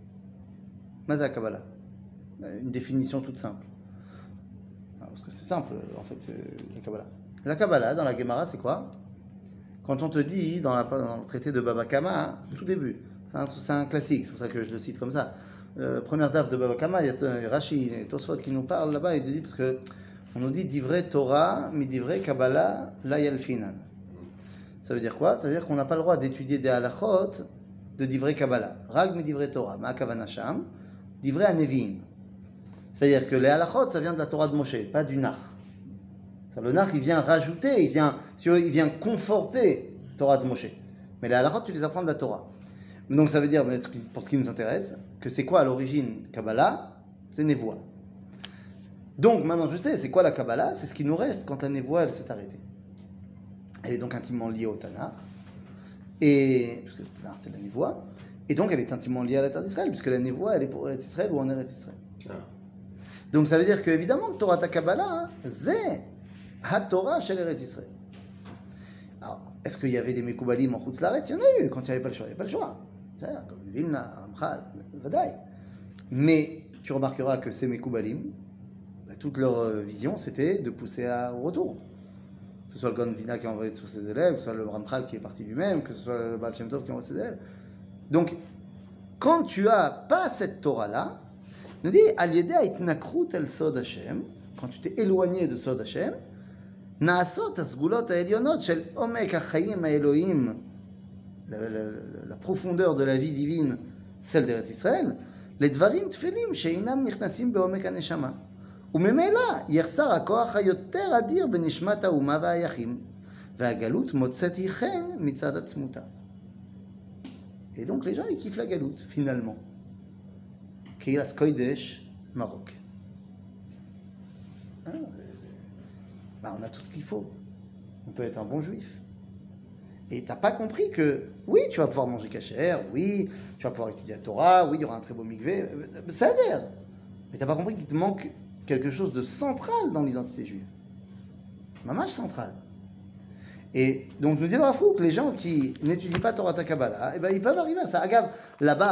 Mazé Kabbalah. Une définition toute simple. Parce que c'est simple, en fait, la Kabbalah. La Kabbalah, dans la Gemara, c'est quoi? Quand on te dit, dans le traité de Baba Kama, tout début, c'est un classique, c'est pour ça que je le cite comme ça. Première daf de Baba Kama, il y a Rashi et Tosfot qui nous parlent là-bas, il dit, parce que on nous dit Divrei Torah, mi Divrei Kabbalah, la yalfinan. Ça veut dire quoi? Ça veut dire qu'on n'a pas le droit d'étudier des halachot de Divrei Kabbalah. Rag mi Divrei Torah, ma kavana sham, Divrei Anevim. C'est-à-dire que les halachot, ça vient de la Torah de Moshe, pas du Nar. Le Nar, il vient rajouter, il vient conforter Torah de Moshe. Mais les halachot, tu les apprends de la Torah. Donc ça veut dire, pour ce qui nous intéresse, que c'est quoi à l'origine Kabbalah? C'est Nevoa. Donc maintenant je sais, c'est quoi la Kabbalah? C'est ce qui nous reste quand la Nevoa, elle s'est arrêtée. Elle est donc intimement liée au Tanakh, parce que le Tanakh c'est la Nevoa, et donc elle est intimement liée à la terre d'Israël, puisque la Nevoa, elle est pour Eretz Israël ou en Eretz Israël. Donc ça veut dire qu'évidemment, que Torah ta Kabbalah, c'est HaTorah shel Eretz Israël. Alors, est-ce qu'il y avait des Mekoubalim en Chutz Laaretz? Il y en a eu quand il n'y avait pas le choix. Il n'y avait pas le choix. C'est-à-dire, comme Vilna, Ramchal, Vadaï. Mais tu remarqueras que ces Mekoubalim, toute leur vision, c'était de pousser au retour. Que ce soit le Gaon Vina qui a envoyé sur ses élèves, que ce soit le Ramchal qui est parti lui-même, que ce soit le Baal Shem Tov qui a envoyé ses élèves. Donc, quand tu as pas cette Torah-là, il nous dit, Al-Yedea itnakrut el Sod Hashem, quand tu t'es éloigné de Sod Hashem, Naasot asgulot ha'elyonot shel omek ha'chayim ha'elohim, la profondeur de la vie divine, celle d'Eretz Israël, les dvarim tfelim she'inam nichnasim be'omek ha'neshama. וממילא יחסר הכוח היותר אדיר בנשמת האומה והיחים, והגלות מוצאת היא חן מצד עצמותה. Et donc les gens ils kiffent la galoute finalement. Kilas Kodesh, Maroc. On a tout ce qu'il faut. On peut être un bon juif. Et t'as pas compris que oui, tu vas pouvoir manger kasher, oui, tu vas pouvoir étudier la Torah, oui, il y aura un très beau mikvé, ça a l'air. Mais t'as pas compris qu'il te manque quelque chose de central dans l'identité juive. Mamash central. Et donc nous dit le Rav Kook, les gens qui n'étudient pas Torah ta Kabbalah, eh ben, ils peuvent arriver à ça. Agave, là-bas,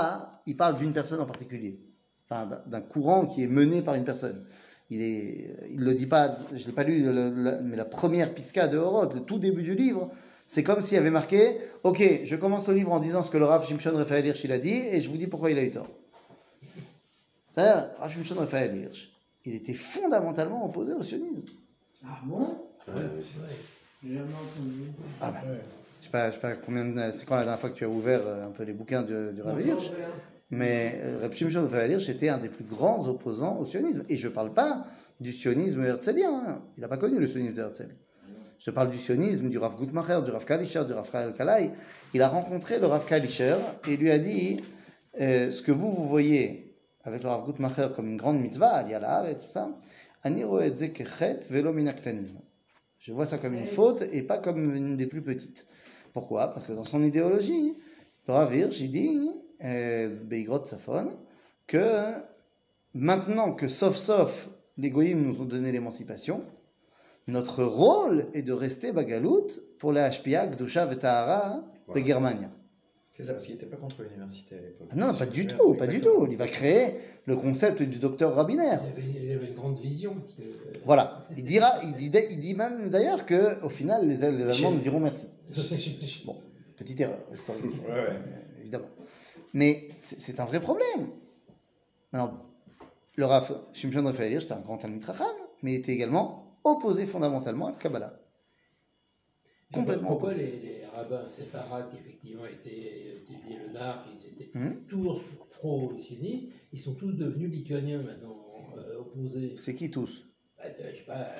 il parle d'une personne en particulier, enfin d'un courant qui est mené par une personne. Il le dit pas, je l'ai pas lu, mais la première pisca de Horot, le tout début du livre, c'est comme s'il y avait marqué, ok, je commence au livre en disant ce que le Rav Shimshon Raphaël Hirsch il a dit, et je vous dis pourquoi il a eu tort. C'est-à-dire, Rav Shimshon Raphaël Hirsch, il était fondamentalement opposé au sionisme. Ah bon? Ouais. J'ai jamais entendu. Ah bah, Ouais. je sais pas c'est quand la dernière fois que tu as ouvert un peu les bouquins du Rav Hirsch, mais Rav Shimshon Raphaël Hirsch était un des plus grands opposants au sionisme. Et je ne parle pas du sionisme herzélien, hein. Il n'a pas connu le sionisme de Herzl. Je te parle du sionisme, du Rav Guttmacher, du Rav Kalischer, du Rav Rael Kalai. Il a rencontré le Rav Kalischer et lui a dit ce que vous voyez avec le Rav Guttmacher comme une grande mitzvah, al-Yala et tout ça, Ani ro'et ze kechet velo min aktanim. Je vois ça comme une faute et pas comme une des plus petites. Pourquoi? Parce que dans son idéologie, le Rav Hirsch, il dit, Beigrot Safon, que maintenant que sauf les goïms nous ont donné l'émancipation, notre rôle est de rester bagalout pour les Hashpia, Gdusha et Tahara de Germania. C'est ça, parce qu'il n'était pas contre l'université à l'époque. Non, pas du tout, pas du tout. Il va créer le concept du docteur Rabiner. Il avait une grande vision. Voilà. Il dit même d'ailleurs qu'au final, les Allemands nous diront merci. Bon, petite erreur historique, Ouais. évidemment. Mais c'est un vrai problème. Maintenant, le Rav Shimshon Raphaël Hirsch était un grand Talmid Chacham, mais il était également opposé fondamentalement à la Kabbalah. Complètement Pourquoi opposé. les rabbins séfarades qui effectivement étudiaient le Nar, ils étaient Hum. tous pro-sionistes, ils sont tous devenus lituaniens maintenant, opposés. C'est qui tous? Je sais pas,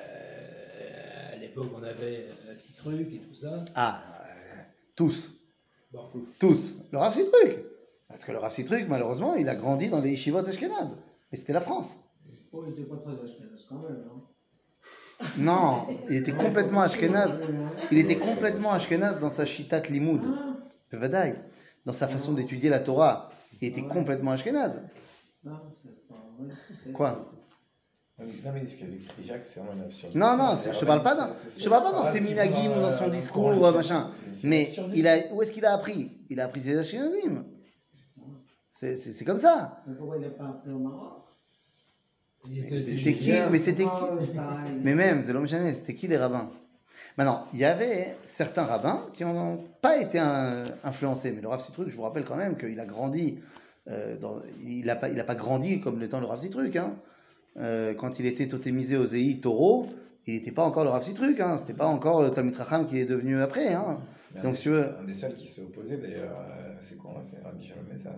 à l'époque on avait Citruc et tout ça. Ah, tous. Bon, Tous. Le Rav Citruc. Parce que le Rav Citruc, malheureusement, il a grandi dans les yeshivot ashkénazes. Mais c'était la France. Oh, il était pas très ashkénaze quand même. Hein. Non, il était complètement ashkénaze. Il était complètement ashkénaze dans sa shitat limoud. Bevadaï. Dans sa façon d'étudier la Torah. Il était complètement ashkénaze. Non, c'est pas vrai. Quoi? Non, mais ce qu'a écrit Jacques, c'est vraiment une absurdité. Non, je te parle pas dans ses minagim ou dans son discours, machin. Mais où est-ce qu'il a appris? Il a appris ses ashkénazim. C'est comme ça. Mais pourquoi il n'est pas appris au Maroc? C'était qui? Mais c'était qui? Mais même, c'est l'homme chané, c'était qui les rabbins? Maintenant, il y avait certains rabbins qui n'ont pas été influencés. Mais le Rav Citruc, je vous rappelle quand même qu'il a grandi. Il n'a pas grandi comme l'étant le Rav Citruc. Hein. Quand il était totémisé au Zei Taureau, il n'était pas encore le Rav Citruc. Hein. C'était pas encore le Talmid Chacham qui est devenu après. Hein. Donc, si tu veux. Un des seuls qui s'est opposé d'ailleurs, c'est quoi? C'est Rabbi Shalom Messas.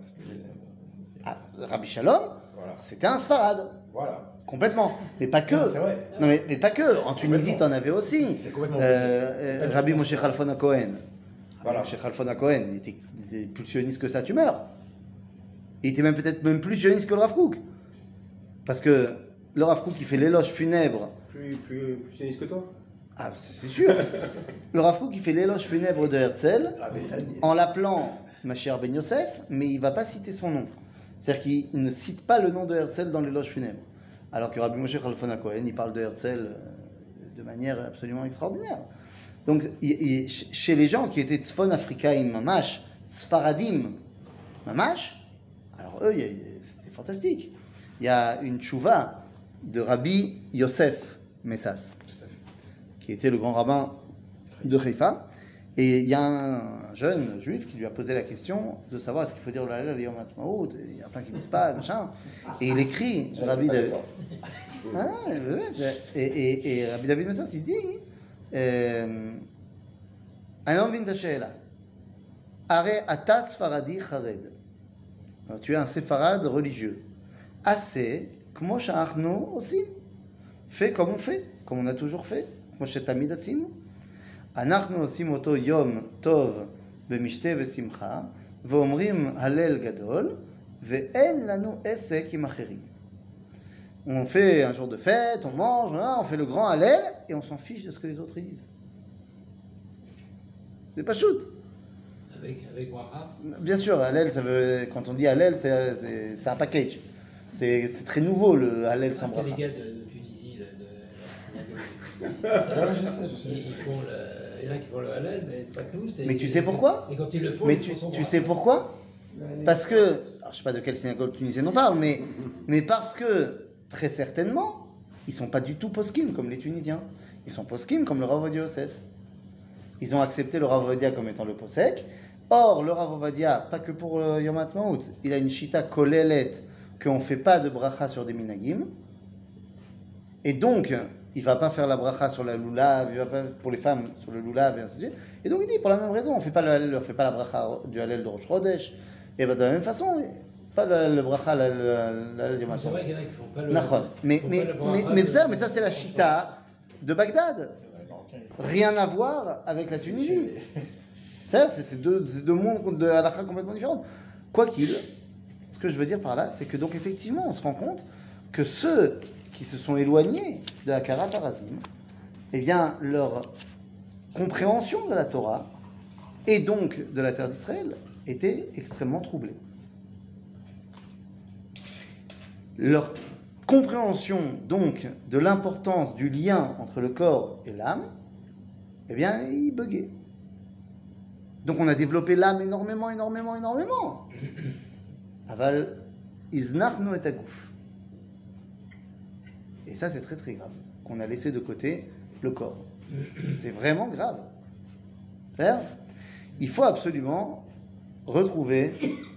Rabbi Shalom, Voilà. c'était un Sfarad. Voilà. Complètement. Mais pas que. Non, c'est vrai. Non, mais pas que. En Tunisie, tu en avais aussi. C'est complètement Rabbi Moshe Khalfon Cohen. Voilà. Moshe Khalfon Cohen, il était plus sioniste que ça, tu meurs. Il était peut-être même plus sioniste que le Rav Kook. Parce que le Rav Kook, il fait l'éloge funèbre. Plus sioniste que toi? Ah, c'est sûr. Le Rav Kook, il fait l'éloge funèbre de Herzl en l'appelant Mashiach Ben Yosef, mais il ne va pas citer son nom. C'est-à-dire qu'il ne cite pas le nom de Herzl dans l'éloge funèbre. Alors que Rabbi Moshe Khalfon Cohen, il parle de Herzl de manière absolument extraordinaire. Donc, chez les gens qui étaient Tzfon Africaïm Mamash, Tzfaradim Mamash, alors eux, c'était fantastique. Il y a une tchouva de Rabbi Yosef Messas, qui était le grand rabbin de Haïfa. Et il y a un jeune juif qui lui a posé la question de savoir est-ce qu'il faut dire le Hallel Yom Ha'atzmaut. Il y a plein qui disent pas, machin. Et il écrit, Rabbi David. Et Rabbi David Messas, il dit un homme vient ta she'ela. Are ata sfaradi chared. Tu es un séfarade religieux. Assez, kmo sha'achnu osim. Fais comme on a toujours fait. Kmo she'tamid atzinu. אנחנו עושים אותו יום טוב במשתה ושמחה ואומרים הלל גדול ואין לנו עסק עם אחרים. On fait un jour de fête, on mange, on fait le grand hallel et on s'en fiche de ce que les autres disent. C'est pas shoot. Avec Wahab. Bien sûr, hallel, ça veut, quand on dit hallel, c'est un package. C'est très nouveau le hallel sans bracha. Les gars de Tunisie, de la synagogue, Je sais. il y en a qui font le halal, mais pas tous. Mais tu sais pourquoi? Et quand ils le font, Mais ils font son tu bracha. sais pourquoi? Parce que, alors, je ne sais pas de quelle synagogue tunisienne on parle, mais parce que, très certainement, ils ne sont pas du tout poskim comme les Tunisiens. Ils sont poskim comme le Rav Ovadia Yosef. Ils ont accepté le Rav Ovadia comme étant le posek. Or, le Rav Ovadia, pas que pour Yom HaAtzmaut, il a une shita kolelet qu'on ne fait pas de bracha sur des minagim. Et donc, il ne va pas faire la bracha sur la lulav, il va pas pour les femmes sur le lulav et ainsi de suite. Et donc il dit, pour la même raison, on ne fait pas la bracha du Hallel de Rosh Chodesh. Et bien de la même façon, pas le bracha, le Yom C'est HaAtzmaut. vrai qu'il y en a qui font pas le. Nachon. Mais font pas le bracha ça, c'est la shita de Bagdad. Rien à voir avec la Tunisie. C'est deux mondes de halakha complètement différents. Quoi qu'il, ce que je veux dire par là, c'est que donc effectivement, on se rend compte que ceux qui se sont éloignés de la Karat Harazim, eh bien, leur compréhension de la Torah et donc de la terre d'Israël était extrêmement troublée. Leur compréhension donc de l'importance du lien entre le corps et l'âme, eh bien, ils buguaient. Donc on a développé l'âme énormément. Aval iznachnu et aguf. Et ça, c'est très très grave, qu'on a laissé de côté le corps. C'est vraiment grave. C'est-à-dire, il faut absolument retrouver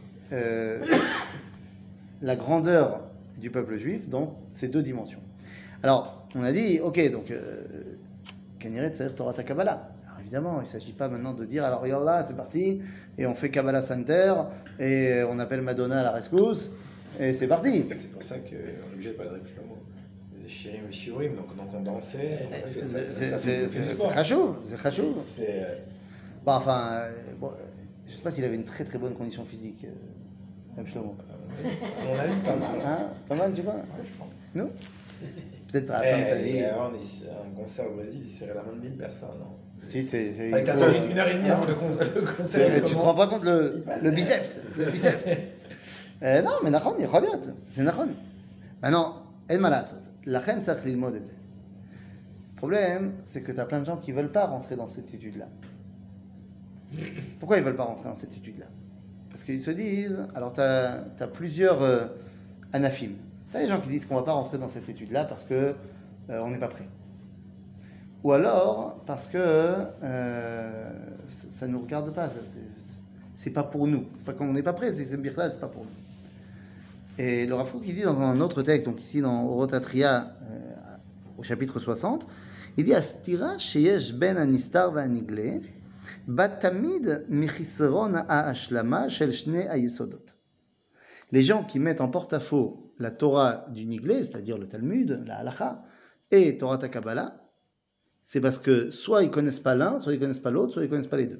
la grandeur du peuple juif dans ces deux dimensions. Alors, on a dit, ok, donc, Kaniret, c'est-à-dire Torah ta Kabbalah. Alors évidemment, il ne s'agit pas maintenant de dire, alors regarde là, c'est parti, et on fait Kabbalah Center, et on appelle Madonna à la rescousse, et c'est parti. C'est pour ça qu'on est obligé de parler de Shlomo. Les Shirim et Shiurim, donc on dansait. C'est chachouv, c'est chachouv. Bon, enfin, bon, je ne sais pas s'il avait une très très bonne condition physique, même Shlomo. On a vu pas mal. Hein, pas mal, tu vois? Ouais, je pense. Non? Peut-être à la fin de sa vie. Un concert au Brésil, il serrait la main de 1000 personnes. Non. Tu sais, Avec une heure et demie avant le concert. Tu te rends pas compte le biceps? Le biceps. Non, mais Nachon, il יכול להיות. C'est Nachon. Maintenant, אין מה לעשות. לכן צריך ללמוד את זה. Le problème, c'est que tu as plein de gens qui ne veulent pas rentrer dans cette étude-là. Pourquoi ils ne veulent pas rentrer dans cette étude-là? Parce qu'ils se disent, alors tu as plusieurs anafim. Tu as des gens qui disent qu'on ne va pas rentrer dans cette étude-là parce qu'on n'est pas prêt. Ou alors parce que ça ne nous regarde pas, c'est pas pour nous. C'est pas qu'on n'est pas prêt, c'est birla, c'est pas pour nous. Et le Rav Kook, il dit dans un autre texte, donc ici dans Orotatria, au chapitre 60, il dit Astira sheyesh ben anistar va'anigle batamid michisron ha'ashlama shel shnei hayesodot. Les gens qui mettent en porte-à-faux la Torah du Niglé, c'est-à-dire le Talmud, la Halacha, et Torah ta Kabbalah, c'est parce que soit ils connaissent pas l'un, soit ils connaissent pas l'autre, soit ils connaissent pas les deux.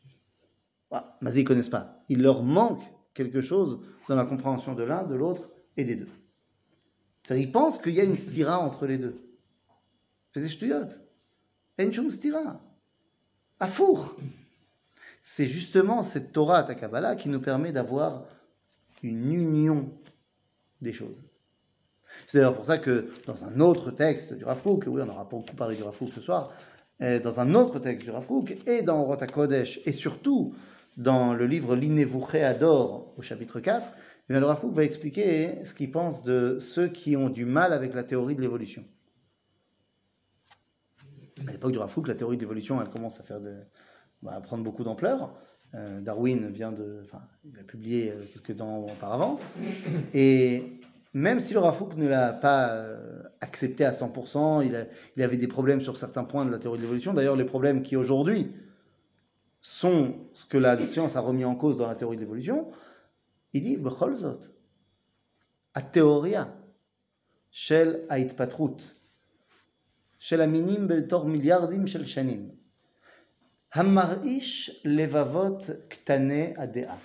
Mais ils connaissent pas. Il leur manque quelque chose dans la compréhension de l'un, de l'autre et des deux. C'est-à-dire qu'ils pensent qu'il y a une stira entre les deux. C'est shtuyot. En shum stira. Afour. C'est justement cette Torah ta Kabbalah qui nous permet d'avoir une union des choses. C'est d'ailleurs pour ça que dans un autre texte du Rav Kook, oui, on aura beaucoup parlé du Rav Kook ce soir, dans un autre texte du Rav Kook, et dans Orot HaKodesh, et surtout dans le livre L'Inevuché Ador, au chapitre 4, eh bien, le Rav Kook va expliquer ce qu'il pense de ceux qui ont du mal avec la théorie de l'évolution. À l'époque du Rav Kook, la théorie de l'évolution, elle commence à prendre beaucoup d'ampleur. Darwin il a publié quelques temps auparavant, et même si le Rav Kook ne l'a pas accepté à 100%, il avait des problèmes sur certains points de la théorie de l'évolution. D'ailleurs, les problèmes qui aujourd'hui sont ce que la science a remis en cause dans la théorie de l'évolution, il dit B'chol zot, התיאוריה של ההתפתחות של המינים בתור מיליארדים של שנים, המרעיש לבבות קטני הדעה.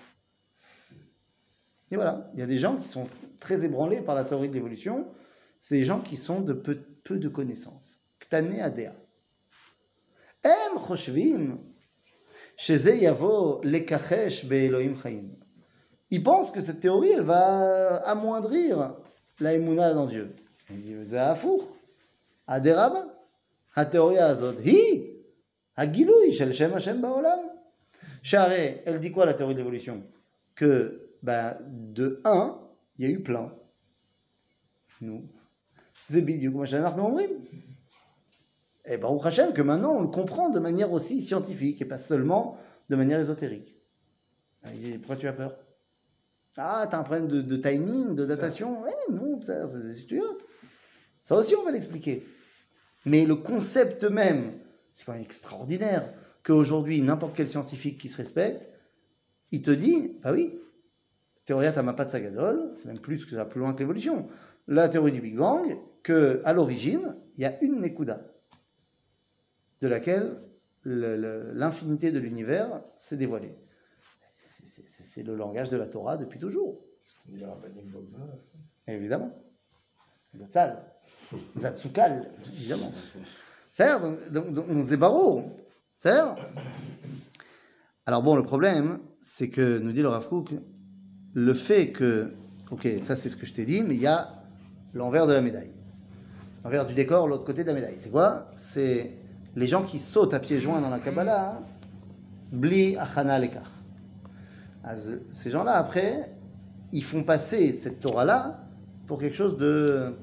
Et voilà, il y a des gens qui sont très ébranlés par la théorie de l'évolution, c'est des gens qui sont de peu de connaissances. קטני הדעה. הם חושבים שזה יבוא לכחש באלוהים חיים. Ils pensent que cette théorie, elle va amoindrir la émouna dans Dieu. Ils disent, c'est הפוך. אדרבה, התיאוריה הזאת היא הגילוי של שם השם בעולם. שהרי, elle dit quoi la théorie de l'évolution? que de un, il y a eu plein. Nous. C'est bidiouk ma she'anachnu omrim. Et Baruch Hashem, que maintenant on le comprend de manière aussi scientifique et pas seulement de manière ésotérique. Il dit, pourquoi tu as peur? Ah, t'as un problème de timing, de datation? Ouais, non, ça, c'est des idiotes. Ça aussi, on va l'expliquer. Mais le concept même, c'est quand même extraordinaire qu'aujourd'hui, n'importe quel scientifique qui se respecte, il te dit, bah oui, théoria Tamapat Sagadol, c'est même plus que ça va plus loin que l'évolution. La théorie du Big Bang, qu'à l'origine, il y a une Nekuda, de laquelle l'infinité de l'univers s'est dévoilée. C'est le langage de la Torah depuis toujours. Il y a Rabbanim Bogma. Évidemment. Zatzal. Zatzukal, évidemment. C'est-à-dire, donc c'est barreau. C'est-à-dire. Alors bon, le problème, c'est que, nous dit le Rav Kook, le fait que, ok, ça c'est ce que je t'ai dit, mais il y a l'envers de la médaille. L'envers du décor, l'autre côté de la médaille. C'est quoi? C'est les gens qui sautent à pieds joints dans la Kabbalah, bli achana lekar. Ces gens-là, après, ils font passer cette Torah-là pour quelque chose de...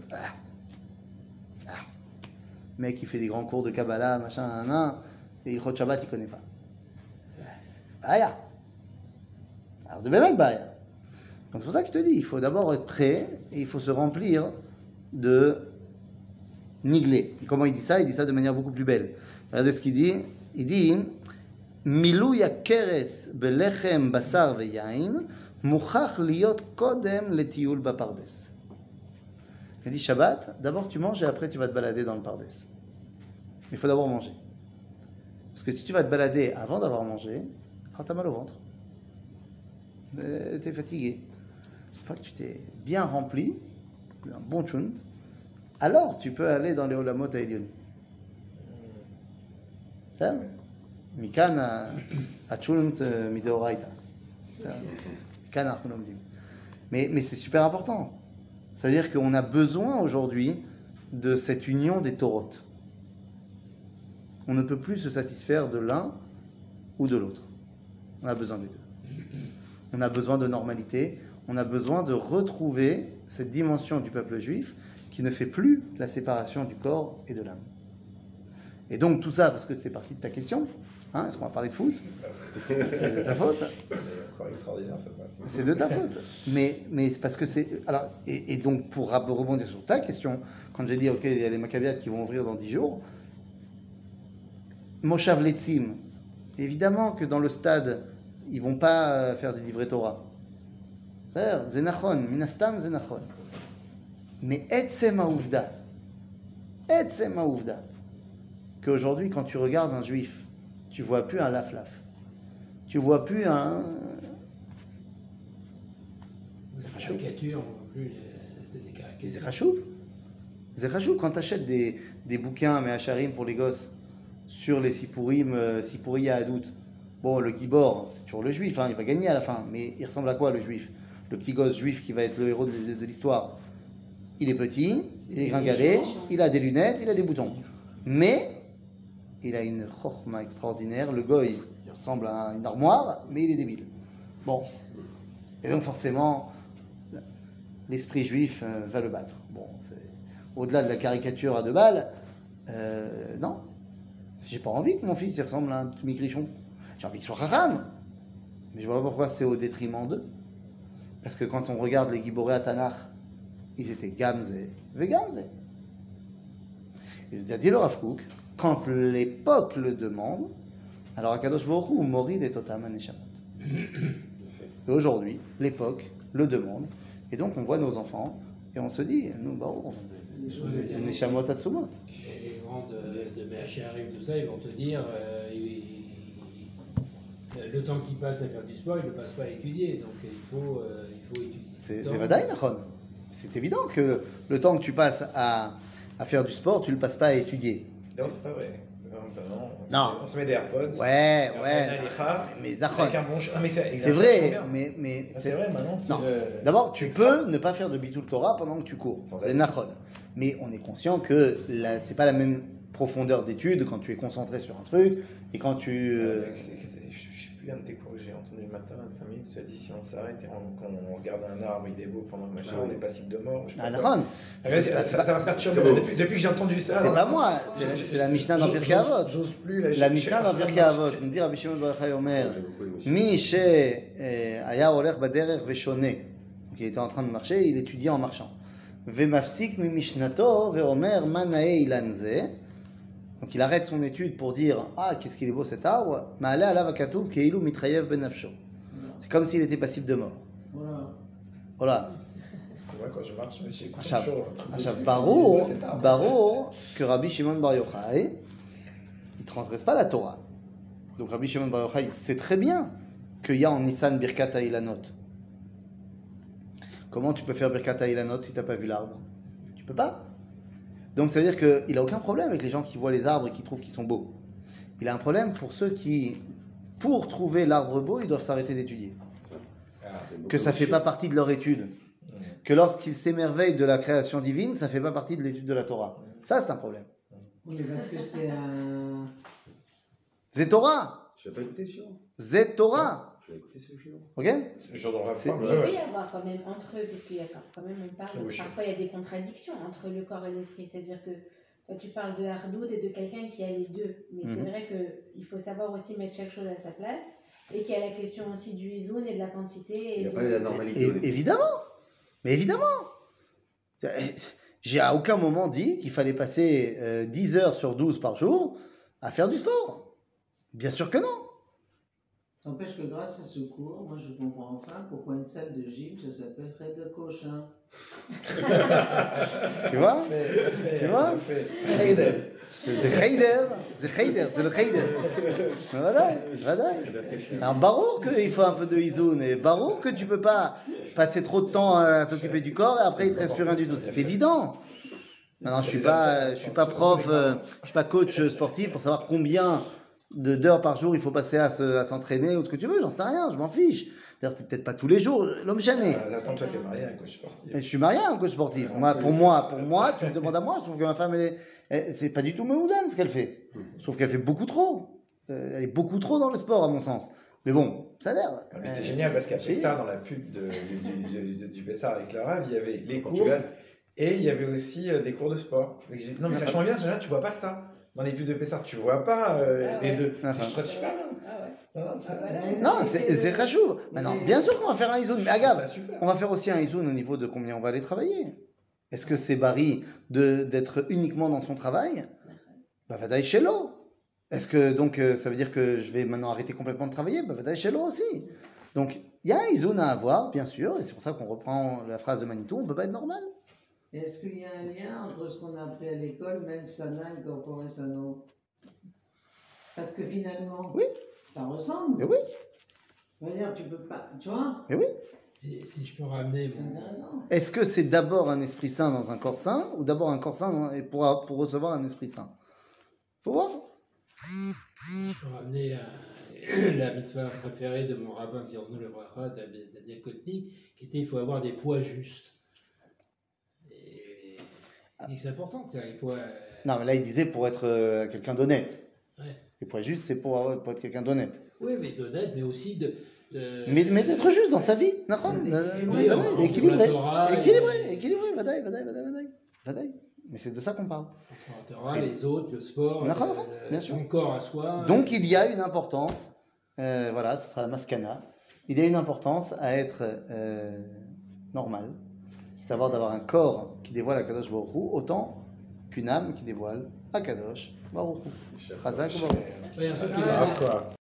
Mec qui fait des grands cours de Kabbalah, machin, et Ilchot Shabbat, il connaît pas. Baya. Alors c'est bien Baya. Donc c'est pour ça que je te dis, il faut d'abord être prêt et il faut se remplir de niglé. Et comment il dit ça? Il dit ça de manière beaucoup plus belle. Regardez ce qu'il dit. Il dit Milouya keres belechem basar veyain mouchach liot kodem letioul bapardes. Il dit Shabbat, d'abord tu manges et après tu vas te balader dans le pardes. Il faut d'abord manger. Parce que si tu vas te balader avant d'avoir mangé, alors tu as mal au ventre. Tu es fatigué. Une fois que tu t'es bien rempli, un bon chunt, alors tu peux aller dans les olamot haelyonim. C'est ça? Mikan a chunt mideoraita. Mikan achnu lomdim. Mais c'est super important. C'est-à-dire qu'on a besoin aujourd'hui de cette union des Torot. On ne peut plus se satisfaire de l'un ou de l'autre. On a besoin des deux. On a besoin de normalité. On a besoin de retrouver cette dimension du peuple juif qui ne fait plus la séparation du corps et de l'âme. Et donc tout ça, parce que c'est parti de ta question, hein, est-ce qu'on va parler de foot? C'est de ta faute. Encore extraordinaire, ça passe. C'est de ta faute. Mais c'est parce que c'est... Alors, et donc, pour rebondir sur ta question, quand j'ai dit, OK, il y a les Maccabiades qui vont ouvrir dans 10 jours, Moshav Letzim, évidemment que dans le stade, ils vont pas faire des livrets Torah. C'est-à-dire, Zenachon, Minastam, Zenachon. Mais Etzem Haouvda, qu'aujourd'hui, quand tu regardes un juif, tu vois plus un laf-laf. Tu vois plus un... C'est caricature, on voit plus des caricatures. C'est rachou. Quand tu achètes des bouquins, mais Hacharim pour les gosses, sur les Sipurim, Sipuria Adout, bon, le Gibor, c'est toujours le juif, hein, il va gagner à la fin, mais il ressemble à quoi le juif? Le petit gosse juif qui va être le héros de l'histoire. Il est petit, il est gringalé, il a des lunettes, il a des boutons. Mais il a une chorma extraordinaire. Le goy, il ressemble à une armoire, mais il est débile. Bon. Et donc forcément, l'esprit juif va le battre. Bon, au-delà de la caricature à 2 balles, non. J'ai pas envie que mon fils il ressemble à un petit migrichon. J'ai envie qu'il soit haram. Mais je vois pas pourquoi c'est au détriment d'eux. Parce que quand on regarde les Giboré à Tanakh, ils étaient Gamze et Gamze. Il a dit le Rav Kook, quand l'époque le demande, alors Akadosh Baruch Hu morid et totam neshamot. Et aujourd'hui, l'époque le demande, et donc on voit nos enfants, et on se dit, nous, Baruch, c'est neshamot atsumot. Et les grands de Mehacharim, tout ça, ils vont te dire, le temps qu'ils passent à faire du sport, ils ne le passent pas à étudier, donc il faut étudier. C'est vadaï, Nachon. C'est évident que le temps que tu passes à faire du sport, tu ne le passes pas à étudier. Non, c'est pas vrai. Non. On se met des AirPods. Ouais. Mais d'accord. C'est vrai, mais c'est vrai, maintenant, c'est non. D'abord, tu peux ne pas faire de bitul Torah pendant que tu cours. C'est nachon. Mais on est conscient que c'est pas la même profondeur d'étude quand tu es concentré sur un truc et quand tu... plus, un de tes cours que j'ai entendu le matin, 25 minutes, tu as dit si on s'arrête et qu'on regarde un arbre, il est beau pendant le machin, on est passible de mort. Je sais pas quoi. Aaron, Ça m'a perturbé. Depuis que j'ai entendu ça. c'est pas moi, c'est la Mishnah dans Pirkei Avot. J'ose plus. Là, La Mishnah dans Pirkei Avot, nous dit Rabbi Shimon bar Yochai Omer, J'ai beaucoup aimé. Mi she'aya olech baderer veshone. Donc il était en train de marcher, il étudiait en marchant. Vemafsik mi mishnato veomer manae ilanze. Donc il arrête son étude pour dire ah qu'est-ce qu'il est beau cet arbre. Ma'ale alav hakatuv keilu mitrayev benafsho. C'est comme s'il était passible de mort. Voilà. Voilà. Parce que moi, quand je marche, je me suis Achab, chaud. Barour, que Rabbi Shimon bar Yochai, il transgresse pas la Torah. Donc Rabbi Shimon bar Yochai sait très bien qu'il y a en Nissan Birkat HaIlanot. Comment tu peux faire Birkat HaIlanot si tu n'as pas vu l'arbre? Tu peux pas. Donc ça veut dire qu'il n'a aucun problème avec les gens qui voient les arbres et qui trouvent qu'ils sont beaux. Il a un problème pour ceux qui, pour trouver l'arbre beau, ils doivent s'arrêter d'étudier. Que ça ne fait pas partie de leur étude. Que lorsqu'ils s'émerveillent de la création divine, ça ne fait pas partie de l'étude de la Torah. Ça, c'est un problème. Oui, mais parce que c'est un. C'est Torah. Je vais pas écouter sur. C'est Torah. Je vais écouter sur Chiron. Ok? J'en aurais C'est- pas. Il peut y avoir quand même entre eux, puisqu'il y a quand même, on parle, Oui, je- parfois il y a des contradictions entre le corps et l'esprit. C'est-à-dire que toi, tu parles de Hardout et de quelqu'un qui a les deux. Mais c'est vrai qu'il faut savoir aussi mettre chaque chose à sa place. Et qu'il y a la question aussi du izoun et de la quantité. Il Et n'y a de- pas la normalité. au début. Évidemment. Mais évidemment. J'ai à aucun moment dit qu'il fallait passer 10 heures sur 12 par jour à faire du sport. Bien sûr que non. N'empêche que grâce à ce cours, moi je comprends enfin pourquoi une salle de gym ça s'appelle Red Cochin. Tu vois? Tu vois? C'est Heider, c'est le Heider. Voilà, voilà. Alors, barour qu'il faut un peu de izoun, et barour que tu peux pas passer trop de temps à t'occuper du corps et après il te reste plus rien du tout. C'est évident. Maintenant, je suis pas prof, je suis pas coach sportif pour savoir combien d'heures par jour il faut passer à s'entraîner ou ce que tu veux. J'en sais rien, je m'en fiche. D'ailleurs, c'est peut-être pas tous les jours. L'homme chané. Attends, toi, t'es marié avec un coach sportif. Je suis marié à un coach sportif. Moi, pour moi, tu me demandes à moi, je trouve que ma femme, c'est pas du tout Meouzane ce qu'elle fait. Je trouve qu'elle fait beaucoup trop. Elle est beaucoup trop dans le sport, à mon sens. Mais bon, ça a l'air. Ah, mais c'était génial parce qu'après si. ça, dans la pub du Bessar avec Lara, il y avait les cours Portugal. et il y avait aussi des cours de sport. Et j'ai dit, non, mais ça change bien, tu vois pas ça. Dans les pubs de Bessar, tu vois pas les deux. Ah, Je trouve ça super bien. Ah ouais. Non, ça- Non, c'est rachou. Maintenant, bien sûr qu'on va faire un izoun. Mais ça, regarde, super. on va faire aussi un izoun au niveau de combien on va aller travailler. Est-ce que c'est Barry d'être uniquement dans son travail? Bah, vadaï chez l'eau. Est-ce que donc ça veut dire que je vais maintenant arrêter complètement de travailler? Bah, vadaï chez l'eau aussi. Donc, il y a un izoun à avoir, bien sûr, et c'est pour ça qu'on reprend la phrase de Manitou, on ne peut pas être normal. Est-ce qu'il y a un lien entre ce qu'on a appris à l'école, Mensana et Corpore Sano? Parce que finalement, Oui. ça ressemble. Mais oui, Je veux dire, tu peux pas. Tu vois? mais oui. Si je peux ramener C'est mon, intéressant. Est-ce que c'est d'abord un esprit saint dans un corps saint ou d'abord un corps saint pour recevoir un esprit saint? Faut voir. je peux ramener la mitzvah préférée de mon rabbin Zirnou le Bracha, Daniel Kotny, qui était il faut avoir des poids justes. Et c'est important, il faut. Non, mais là, il disait pour être quelqu'un d'honnête. Ouais. Et pour être juste, c'est pour être quelqu'un d'honnête. Oui, mais d'honnête, mais aussi de. Mais d'être juste dans sa vie. Oui, en- Équilibré. sur la Torah, Équilibré. Vadaï. Mais c'est de ça qu'on parle. La Torah, les autres, le sport, D'accord, bien sûr. son corps à soi. Donc, il y a une importance. Voilà, ce sera la maskana. Il y a une importance à être normal. C'est-à-dire d'avoir un corps qui dévoile Akadosh Baruch Hu autant qu'une âme qui dévoile Akadosh Baruch Hu. Chazak Baruch Hu. Ouais, un truc qui Grave, quoi.